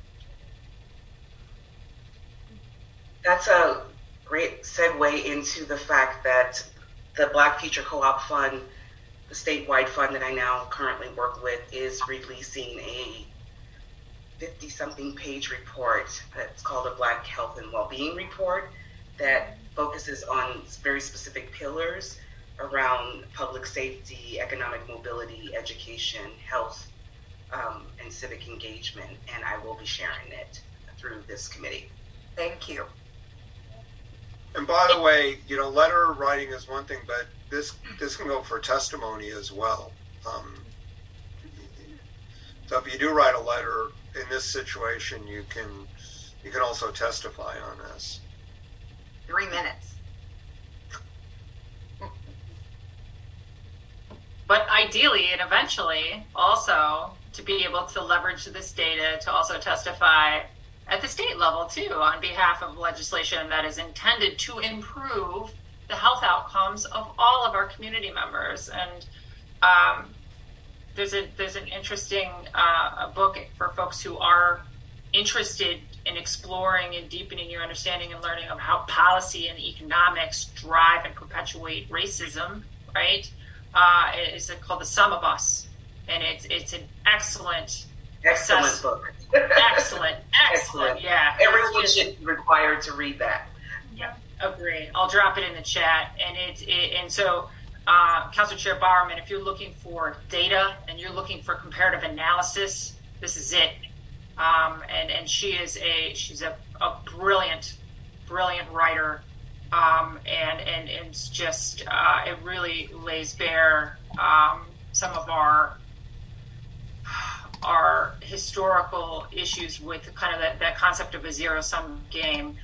Speaker 15: That's a great segue into the fact that the Black Future Co-op Fund, the statewide fund that I now currently work with, is releasing a 50-something page report that's called a Black Health and Wellbeing Report that focuses on very specific pillars around public safety, economic mobility, education, health, and civic engagement, and I will be sharing it through this committee.
Speaker 3: Thank you.
Speaker 2: And by the way, letter writing is one thing, but this can go for testimony as well. So if you do write a letter in this situation, you can also testify on this.
Speaker 3: 3 minutes.
Speaker 17: But ideally and eventually also to be able to leverage this data to also testify at the state level too on behalf of legislation that is intended to improve the health outcomes of all of our community members. And there's an interesting book for folks who are interested in exploring and deepening your understanding and learning of how policy and economics drive and perpetuate racism, right? It's called The Sum of Us, and it's an excellent
Speaker 15: book.
Speaker 17: excellent. Yeah,
Speaker 15: everyone should be required to read that.
Speaker 17: Yeah, agree. I'll drop it in the chat, and so Council Chair Bowerman, if you're looking for data and you're looking for comparative analysis, this is it. And she's a brilliant writer. And it's just it really lays bare some of our historical issues with kind of that concept of a zero-sum game.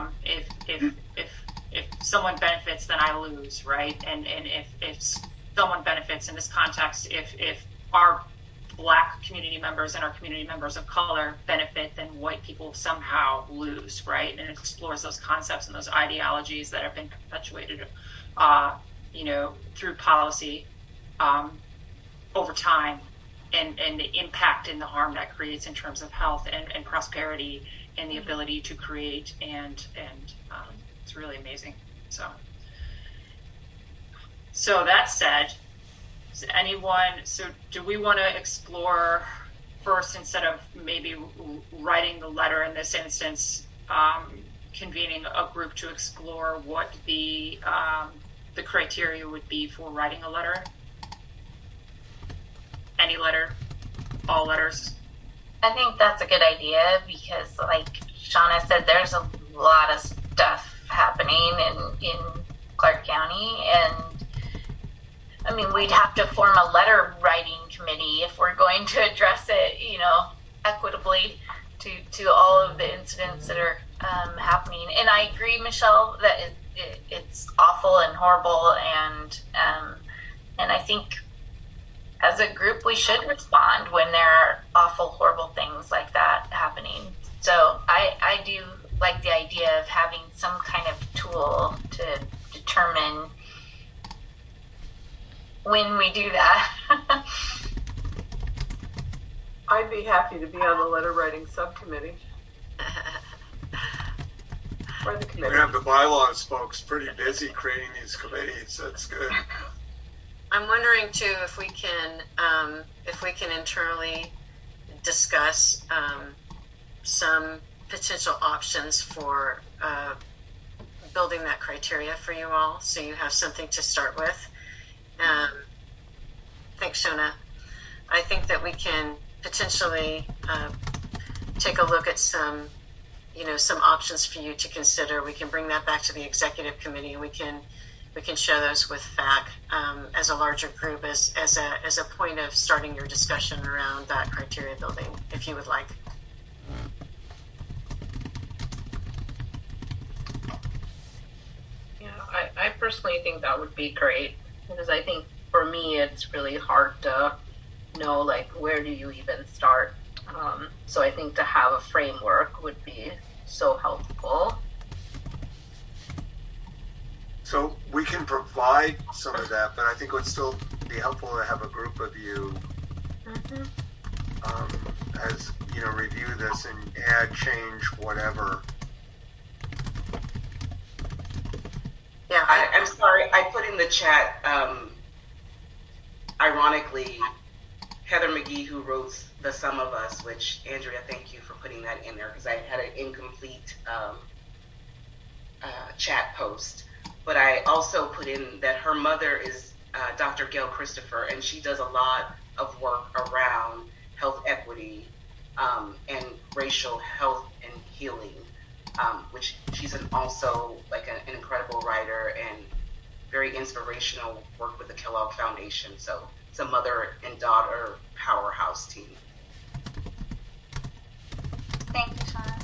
Speaker 17: If someone benefits, then I lose, right? And if someone benefits in this context, if our Black community members and our community members of color benefit, then white people somehow lose, right? And it explores those concepts and those ideologies that have been perpetuated, through policy over time, and the impact and the harm that creates in terms of health and prosperity and the ability to create and it's really amazing. So that said, so do we want to explore first, instead of maybe writing the letter in this instance, convening a group to explore what the criteria would be for writing a letter? Any letter? All letters?
Speaker 13: I think that's a good idea because, like Shauna said, there's a lot of stuff happening in Clark County, and I mean, we'd have to form a letter writing committee if we're going to address it, equitably to all of the incidents that are happening. And I agree, Michelle, that it's awful and horrible, and I think as a group we should respond when there are awful, horrible things like that happening. So I do like the idea of having some kind of tool to determine when we do that.
Speaker 20: I'd be happy to be on the letter writing subcommittee. Or the committee.
Speaker 2: We have the bylaws folks pretty busy creating these committees. That's good.
Speaker 9: I'm wondering too if we can internally discuss some potential options for building that criteria for you all, so you have something to start with. Thanks, Shona. I think that we can potentially take a look at some options for you to consider. We can bring that back to the executive committee, and we can share those with FAC as a larger group, as a point of starting your discussion around that criteria building, if you would like.
Speaker 4: Yeah, I personally think that would be great, because I think for me it's really hard to know, like, where do you even start. So I think to have a framework would be so helpful.
Speaker 2: So we can provide some of that, but I think it would still be helpful to have a group of you as review this and add, change, whatever.
Speaker 15: Yeah, I'm sorry. I put in the chat, ironically, Heather McGee, who wrote The Sum of Us, which, Andrea, thank you for putting that in there, because I had an incomplete chat post. But I also put in that her mother is Dr. Gail Christopher, and she does a lot of work around health equity and racial health and healing, which she's also like an incredible writer and very inspirational work with the Kellogg Foundation. So it's a mother and daughter powerhouse team.
Speaker 19: Thank you, Shauna.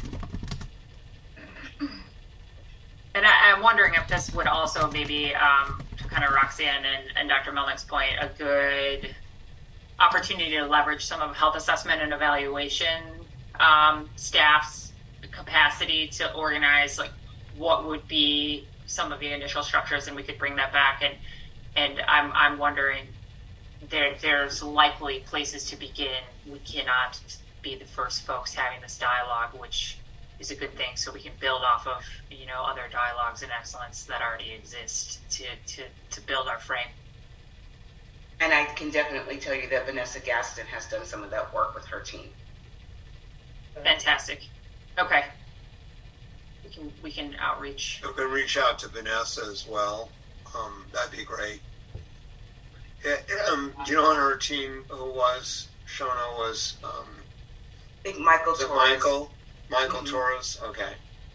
Speaker 17: And I'm wondering if this would also maybe, to kind of Roxanne and Dr. Melnick's point, a good opportunity to leverage some of health assessment and evaluation staff's capacity to organize like what would be some of the initial structures, and we could bring that back. And I'm wondering, there's likely places to begin. We cannot be the first folks having this dialogue, which is a good thing, so we can build off of other dialogues and excellence that already exist to build our frame.
Speaker 15: And I can definitely tell you that Vanessa Gaston has done some of that work with her team.
Speaker 17: Fantastic. Okay. We can outreach.
Speaker 2: You can reach out to Vanessa as well. That'd be great. Yeah, do you know on her team who was? Shona was.
Speaker 15: I think Michael Torres.
Speaker 2: Michael Torres. Okay.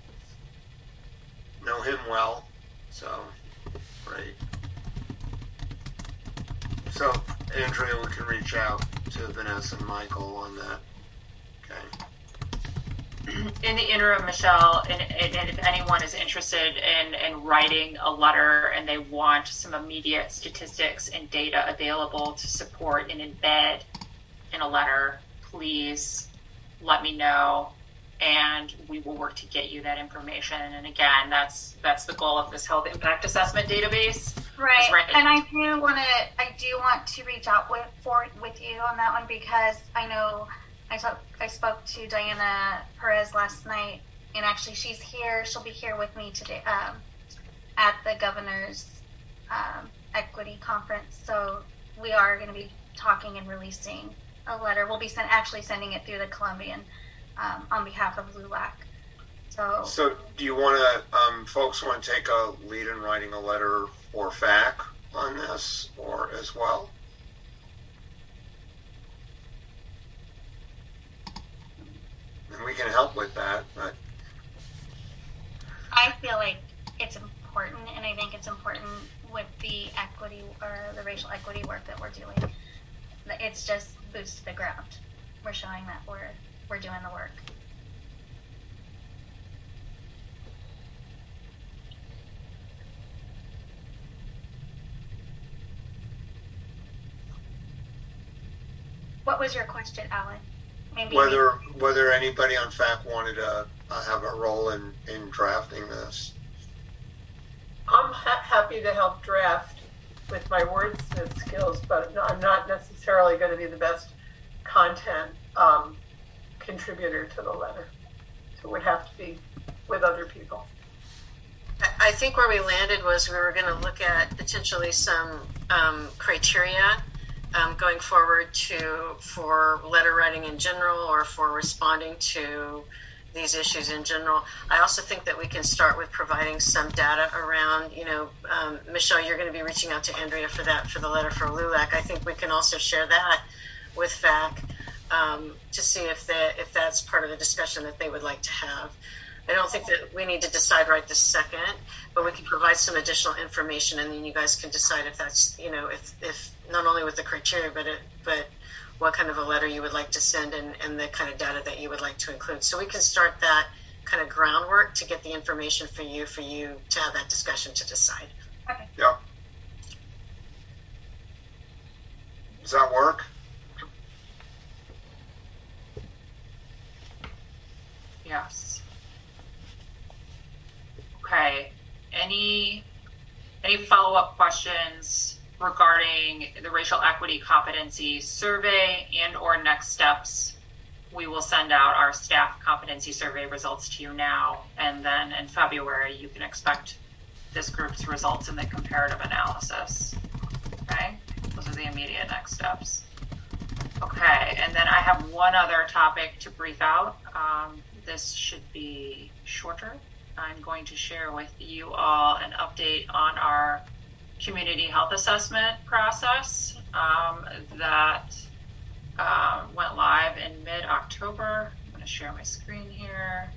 Speaker 2: Know him well, so great. So Andrea, we can reach out to Vanessa and Michael on that. Okay.
Speaker 17: In the interim, Michelle, and if anyone is interested in writing a letter and they want some immediate statistics and data available to support and embed in a letter, please let me know, and we will work to get you that information. And again, that's the goal of this health impact assessment database.
Speaker 19: Right. And I do want to reach out with you on that one, because I know I spoke to Diana Perez last night, and actually she's here. She'll be here with me today at the governor's equity conference. So we are going to be talking and releasing a letter. We'll be sending it through the Columbian on behalf of LULAC.
Speaker 2: So do you want to, folks want to take a lead in writing a letter for FAC on this, or as well? And we can help with that, but
Speaker 19: I feel like it's important, and I think it's important with the equity or the racial equity work that we're doing. It's just boots to the ground. We're showing that we're doing the work. What was your question, Alan? Maybe
Speaker 2: whether anybody on FAC wanted to have a role in drafting this.
Speaker 20: I'm happy to help draft with my wordsmith skills, but I'm not necessarily going to be the best content contributor to the letter. So it would have to be with other people.
Speaker 9: I think where we landed was we were going to look at potentially some criteria going forward for letter writing in general, or for responding to these issues in general. I also think that we can start with providing some data around, Michelle, you're going to be reaching out to Andrea for the letter for LULAC. I think we can also share that with FAC to see if that's part of the discussion that they would like to have. I don't think that we need to decide right this second, but we can provide some additional information, and then you guys can decide if that's, if not only with the criteria, but what kind of a letter you would like to send, and the kind of data that you would like to include. So we can start that kind of groundwork to get the information for you to have that discussion to decide.
Speaker 19: Okay.
Speaker 2: Yeah. Does that work?
Speaker 17: Yes. Okay. Any follow-up questions regarding the racial equity competency survey and or next steps? We will send out our staff competency survey results to you now, and then in February you can expect this group's results in the comparative analysis. Okay, those are the immediate next steps. Okay, and then I have one other topic to brief out. This should be shorter. I'm going to share with you all an update on our community health assessment process that went live in mid-October. I'm going to share my screen here.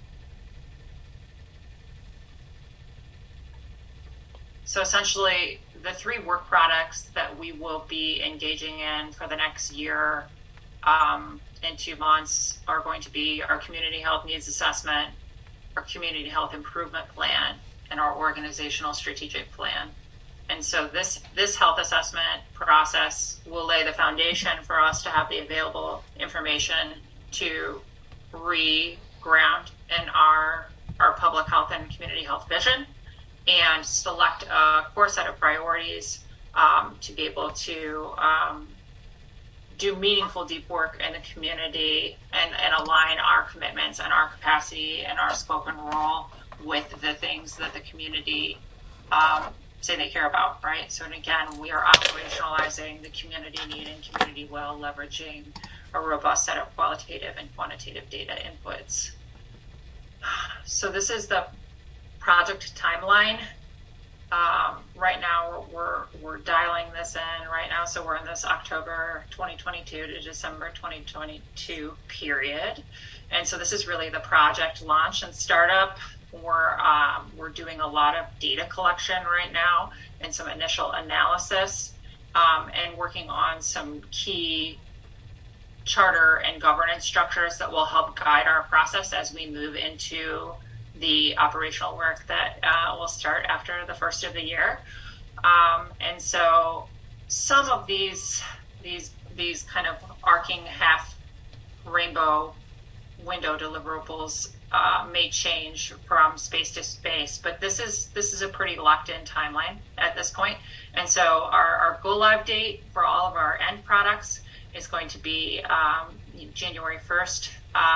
Speaker 17: So essentially, the 3 work products that we will be engaging in for the next year in 2 months are going to be our community health needs assessment, our community health improvement plan, and our organizational strategic plan. And so this health assessment process will lay the foundation for us to have the available information to re-ground in our public health and community health vision and select a core set of priorities to be able to do meaningful deep work in the community and align our commitments and our capacity and our scope and role with the things that the community say they care about, right? So again, we are operationalizing the community need and community will, leveraging a robust set of qualitative and quantitative data inputs. So this is the project timeline. Right now we're dialing this in right now. So we're in this October 2022 to December 2022 period. And so this is really the project launch and startup. We're doing a lot of data collection right now and some initial analysis and working on some key charter and governance structures that will help guide our process as we move into the operational work that will start after the first of the year. And so some of these kind of arcing half rainbow window deliverables may change from space to space, but this is a pretty locked in timeline at this point. And so our go live date for all of our end products is going to be January 1st,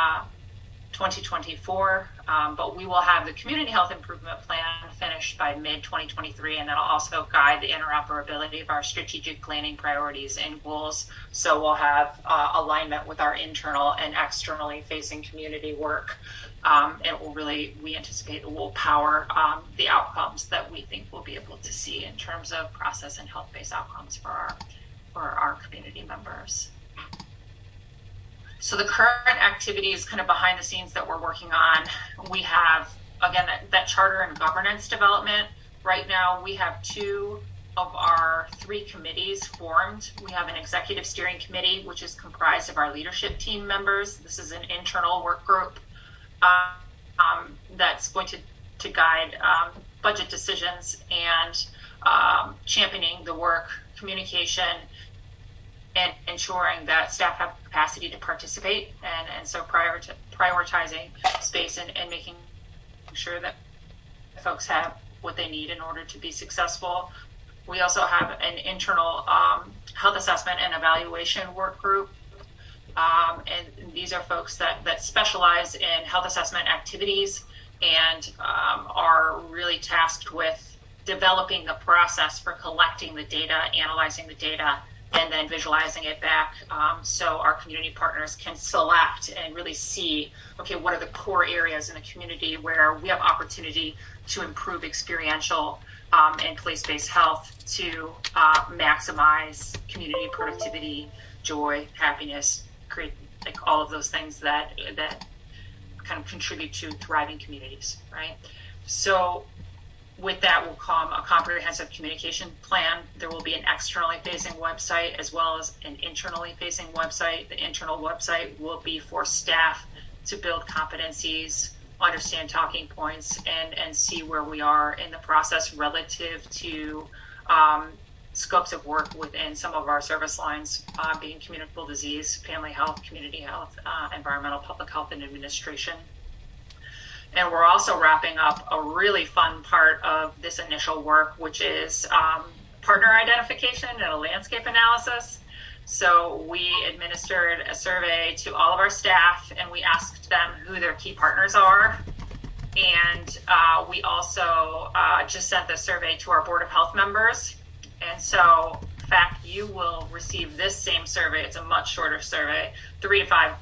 Speaker 17: 2024, but we will have the community health improvement plan finished by mid-2023, and that'll also guide the interoperability of our strategic planning priorities and goals. So we'll have alignment with our internal and externally facing community work, and it will really, we anticipate it will power the outcomes that we think we'll be able to see in terms of process and health-based outcomes for our community members. So the current activities kind of behind the scenes that we're working on, we have, again, that charter and governance development. Right now, we have 2 of our 3 committees formed. We have an executive steering committee, which is comprised of our leadership team members. This is an internal work group that's going to guide budget decisions and championing the work, communication, and ensuring that staff have capacity to participate, and so prioritizing space and making sure that folks have what they need in order to be successful. We also have an internal health assessment and evaluation work group, and these are folks that specialize in health assessment activities and are really tasked with developing the process for collecting the data, analyzing the data, and then visualizing it back so our community partners can select and really see, okay, what are the core areas in the community where we have opportunity to improve experiential and place-based health to maximize community productivity, joy, happiness, create like all of those things that kind of contribute to thriving communities, right? So with that will come a comprehensive communication plan. There will be an externally facing website as well as an internally facing website. The internal website will be for staff to build competencies, understand talking points, and see where we are in the process relative to scopes of work within some of our service lines, being communicable disease, family health, community health, environmental public health, and administration. And we're also wrapping up a really fun part of this initial work, which is partner identification and a landscape analysis. So we administered a survey to all of our staff, and we asked them who their key partners are. And we also just sent the survey to our Board of Health members. And so, in fact, you will receive this same survey. It's a much shorter survey, 3 to 5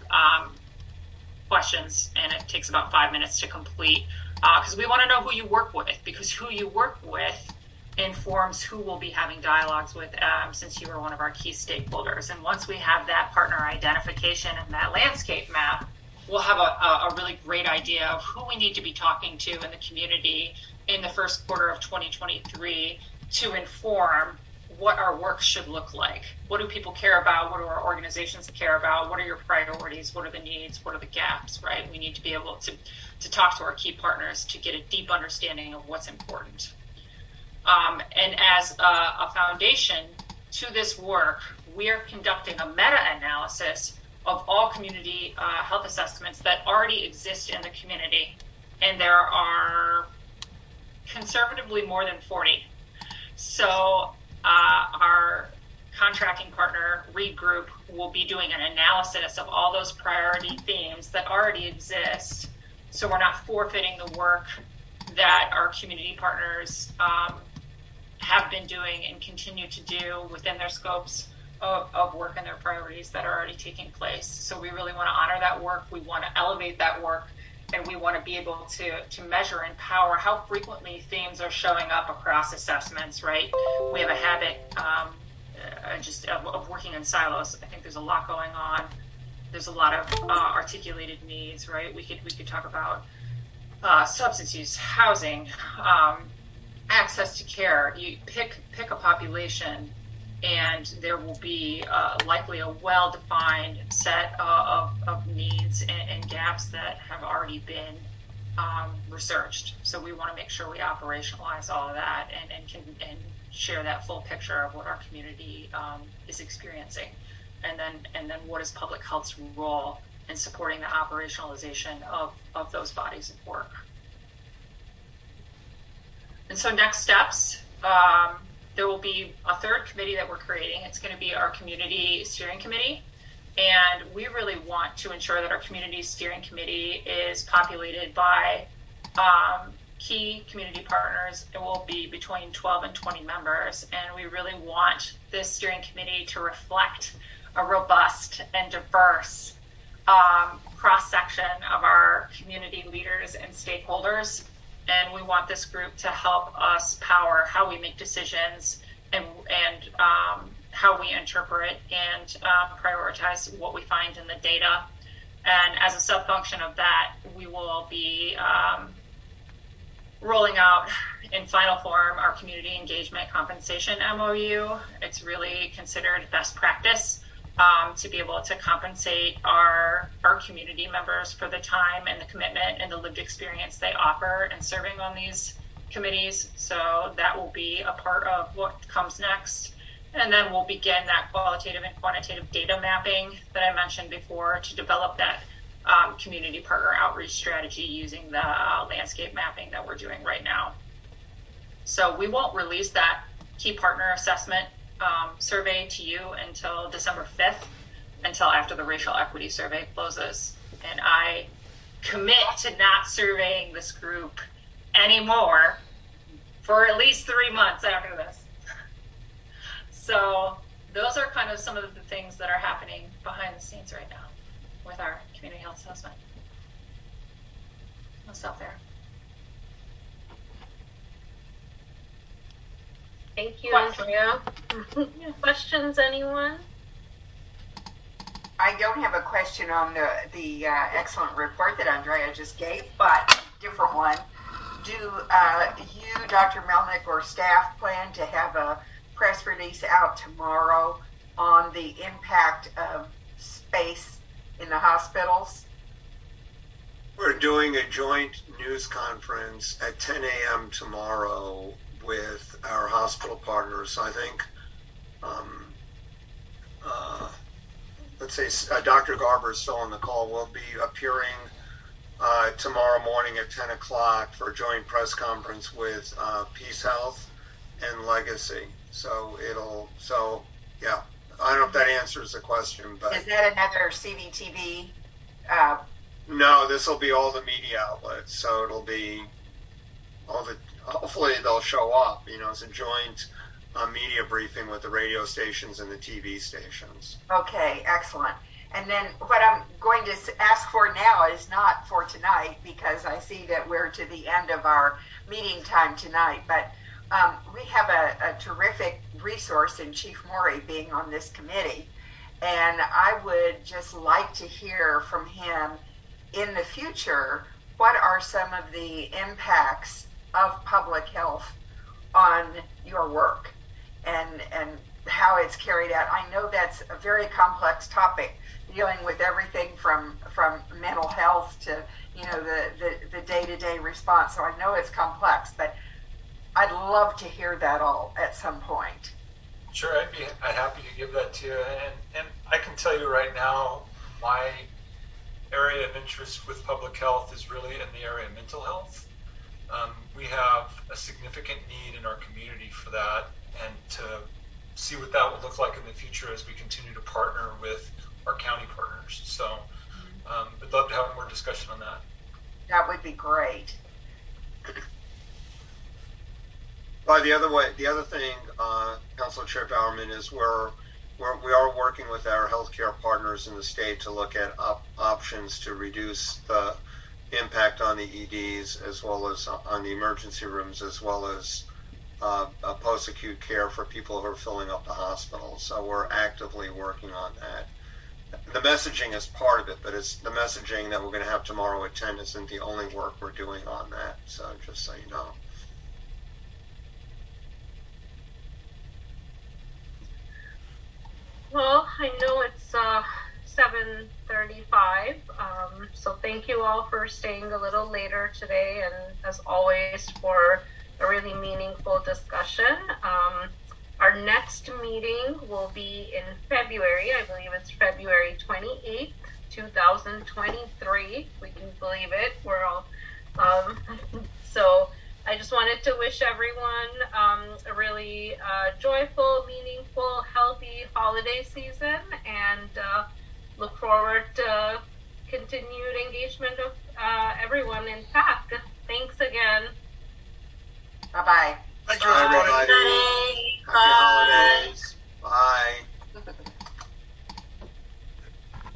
Speaker 17: questions, and it takes about 5 minutes to complete because we want to know who you work with, because who you work with informs who we'll be having dialogues with since you are one of our key stakeholders. And once we have that partner identification and that landscape map, we'll have a really great idea of who we need to be talking to in the community in the first quarter of 2023 to inform what our work should look like. What do people care about? What do our organizations care about? What are your priorities? What are the needs? What are the gaps, right? We need to be able to talk to our key partners to get a deep understanding of what's important. And as a foundation to this work, we are conducting a meta-analysis of all community health assessments that already exist in the community. And there are conservatively more than 40. So our contracting partner, Reed Group, will be doing an analysis of all those priority themes that already exist. So we're not forfeiting the work that our community partners have been doing and continue to do within their scopes of work and their priorities that are already taking place. So we really want to honor that work. We want to elevate that work. And we want to be able to measure and power how frequently themes are showing up across assessments, right? We have a habit of working in silos. I think there's a lot going on. There's a lot of articulated needs, right? We could talk about substance use, housing, access to care. You pick a population, and there will be likely a well-defined set of needs and gaps that have already been researched. So we want to make sure we operationalize all of that and share that full picture of what our community is experiencing, and then what is public health's role in supporting the operationalization of those bodies of work. And so next steps. There will be a third committee that we're creating. It's going to be our community steering committee. And we really want to ensure that our community steering committee is populated by key community partners. It will be between 12 and 20 members. And we really want this steering committee to reflect a robust and diverse cross-section of our community leaders and stakeholders. And we want this group to help us power how we make decisions and how we interpret and prioritize what we find in the data. And as a sub-function of that, we will be rolling out in final form our community engagement compensation MOU. It's really considered best practice to be able to compensate our community members for the time and the commitment and the lived experience they offer in serving on these committees. So that will be a part of what comes next. And then we'll begin that qualitative and quantitative data mapping that I mentioned before to develop that community partner outreach strategy using the landscape mapping that we're doing right now. So we won't release that key partner assessment survey to you until December 5th, until after the racial equity survey closes. And I commit to not surveying this group anymore for at least 3 months after this. So those are kind of some of the things that are happening behind the scenes right now with our community health assessment. I'll stop there.
Speaker 13: Thank you, Andrea. Questions, anyone?
Speaker 3: I don't have a question on the excellent report that Andrea just gave, but different one. Do you, Dr. Melnick, or staff plan to have a press release out tomorrow on the impact of space in the hospitals?
Speaker 2: We're doing a joint news conference at 10 a.m. tomorrow with our hospital partners. I think, let's say Dr. Garber is still on the call. We'll be appearing tomorrow morning at 10 o'clock for a joint press conference with Peace Health and Legacy. So yeah, I don't know if that answers the question, but
Speaker 3: is that another CVTV?
Speaker 2: No, this will be all the media outlets. So it'll be all the. Hopefully they'll show up. You know, it's a joint media briefing with the radio stations and the TV stations.
Speaker 3: Okay, excellent. And then what I'm going to ask for now is not for tonight, because I see that we're to the end of our meeting time tonight, but we have a terrific resource in Chief Morey being on this committee, and I would just like to hear from him in the future what are some of the impacts of public health on your work and how it's carried out. I know that's a very complex topic, dealing with everything from mental health to the day-to-day response. So I know it's complex, but I'd love to hear that all at some point.
Speaker 11: Sure, I'd be happy to give that to you. And I can tell you right now, my area of interest with public health is really in the area of mental health. We have a significant need in our community for that, and to see what that will look like in the future as we continue to partner with our county partners. So I'd love to have more discussion on that.
Speaker 3: That would be great.
Speaker 2: The other thing, Councilor Chair Bowerman, is we are working with our healthcare partners in the state to look at options to reduce the impact on the EDs, as well as on the emergency rooms, as well as post-acute care for people who are filling up the hospital. So we're actively working on that. The messaging is part of it, but it's the messaging that we're going to have tomorrow at 10 isn't the only work we're doing on that. So just so you know.
Speaker 4: Well, I know it's 7:35, so thank you all for staying a little later today, and as always for a really meaningful discussion. Our next meeting will be in February. I believe it's February 28th, 2023. If we can believe it. We're all so I just wanted to wish everyone a really joyful, meaningful, healthy holiday season, and look forward to continued engagement of everyone in PAC. Thanks again.
Speaker 3: Bye-bye.
Speaker 16: Thank you,
Speaker 2: everybody.
Speaker 16: everybody.
Speaker 2: Happy holidays. Bye.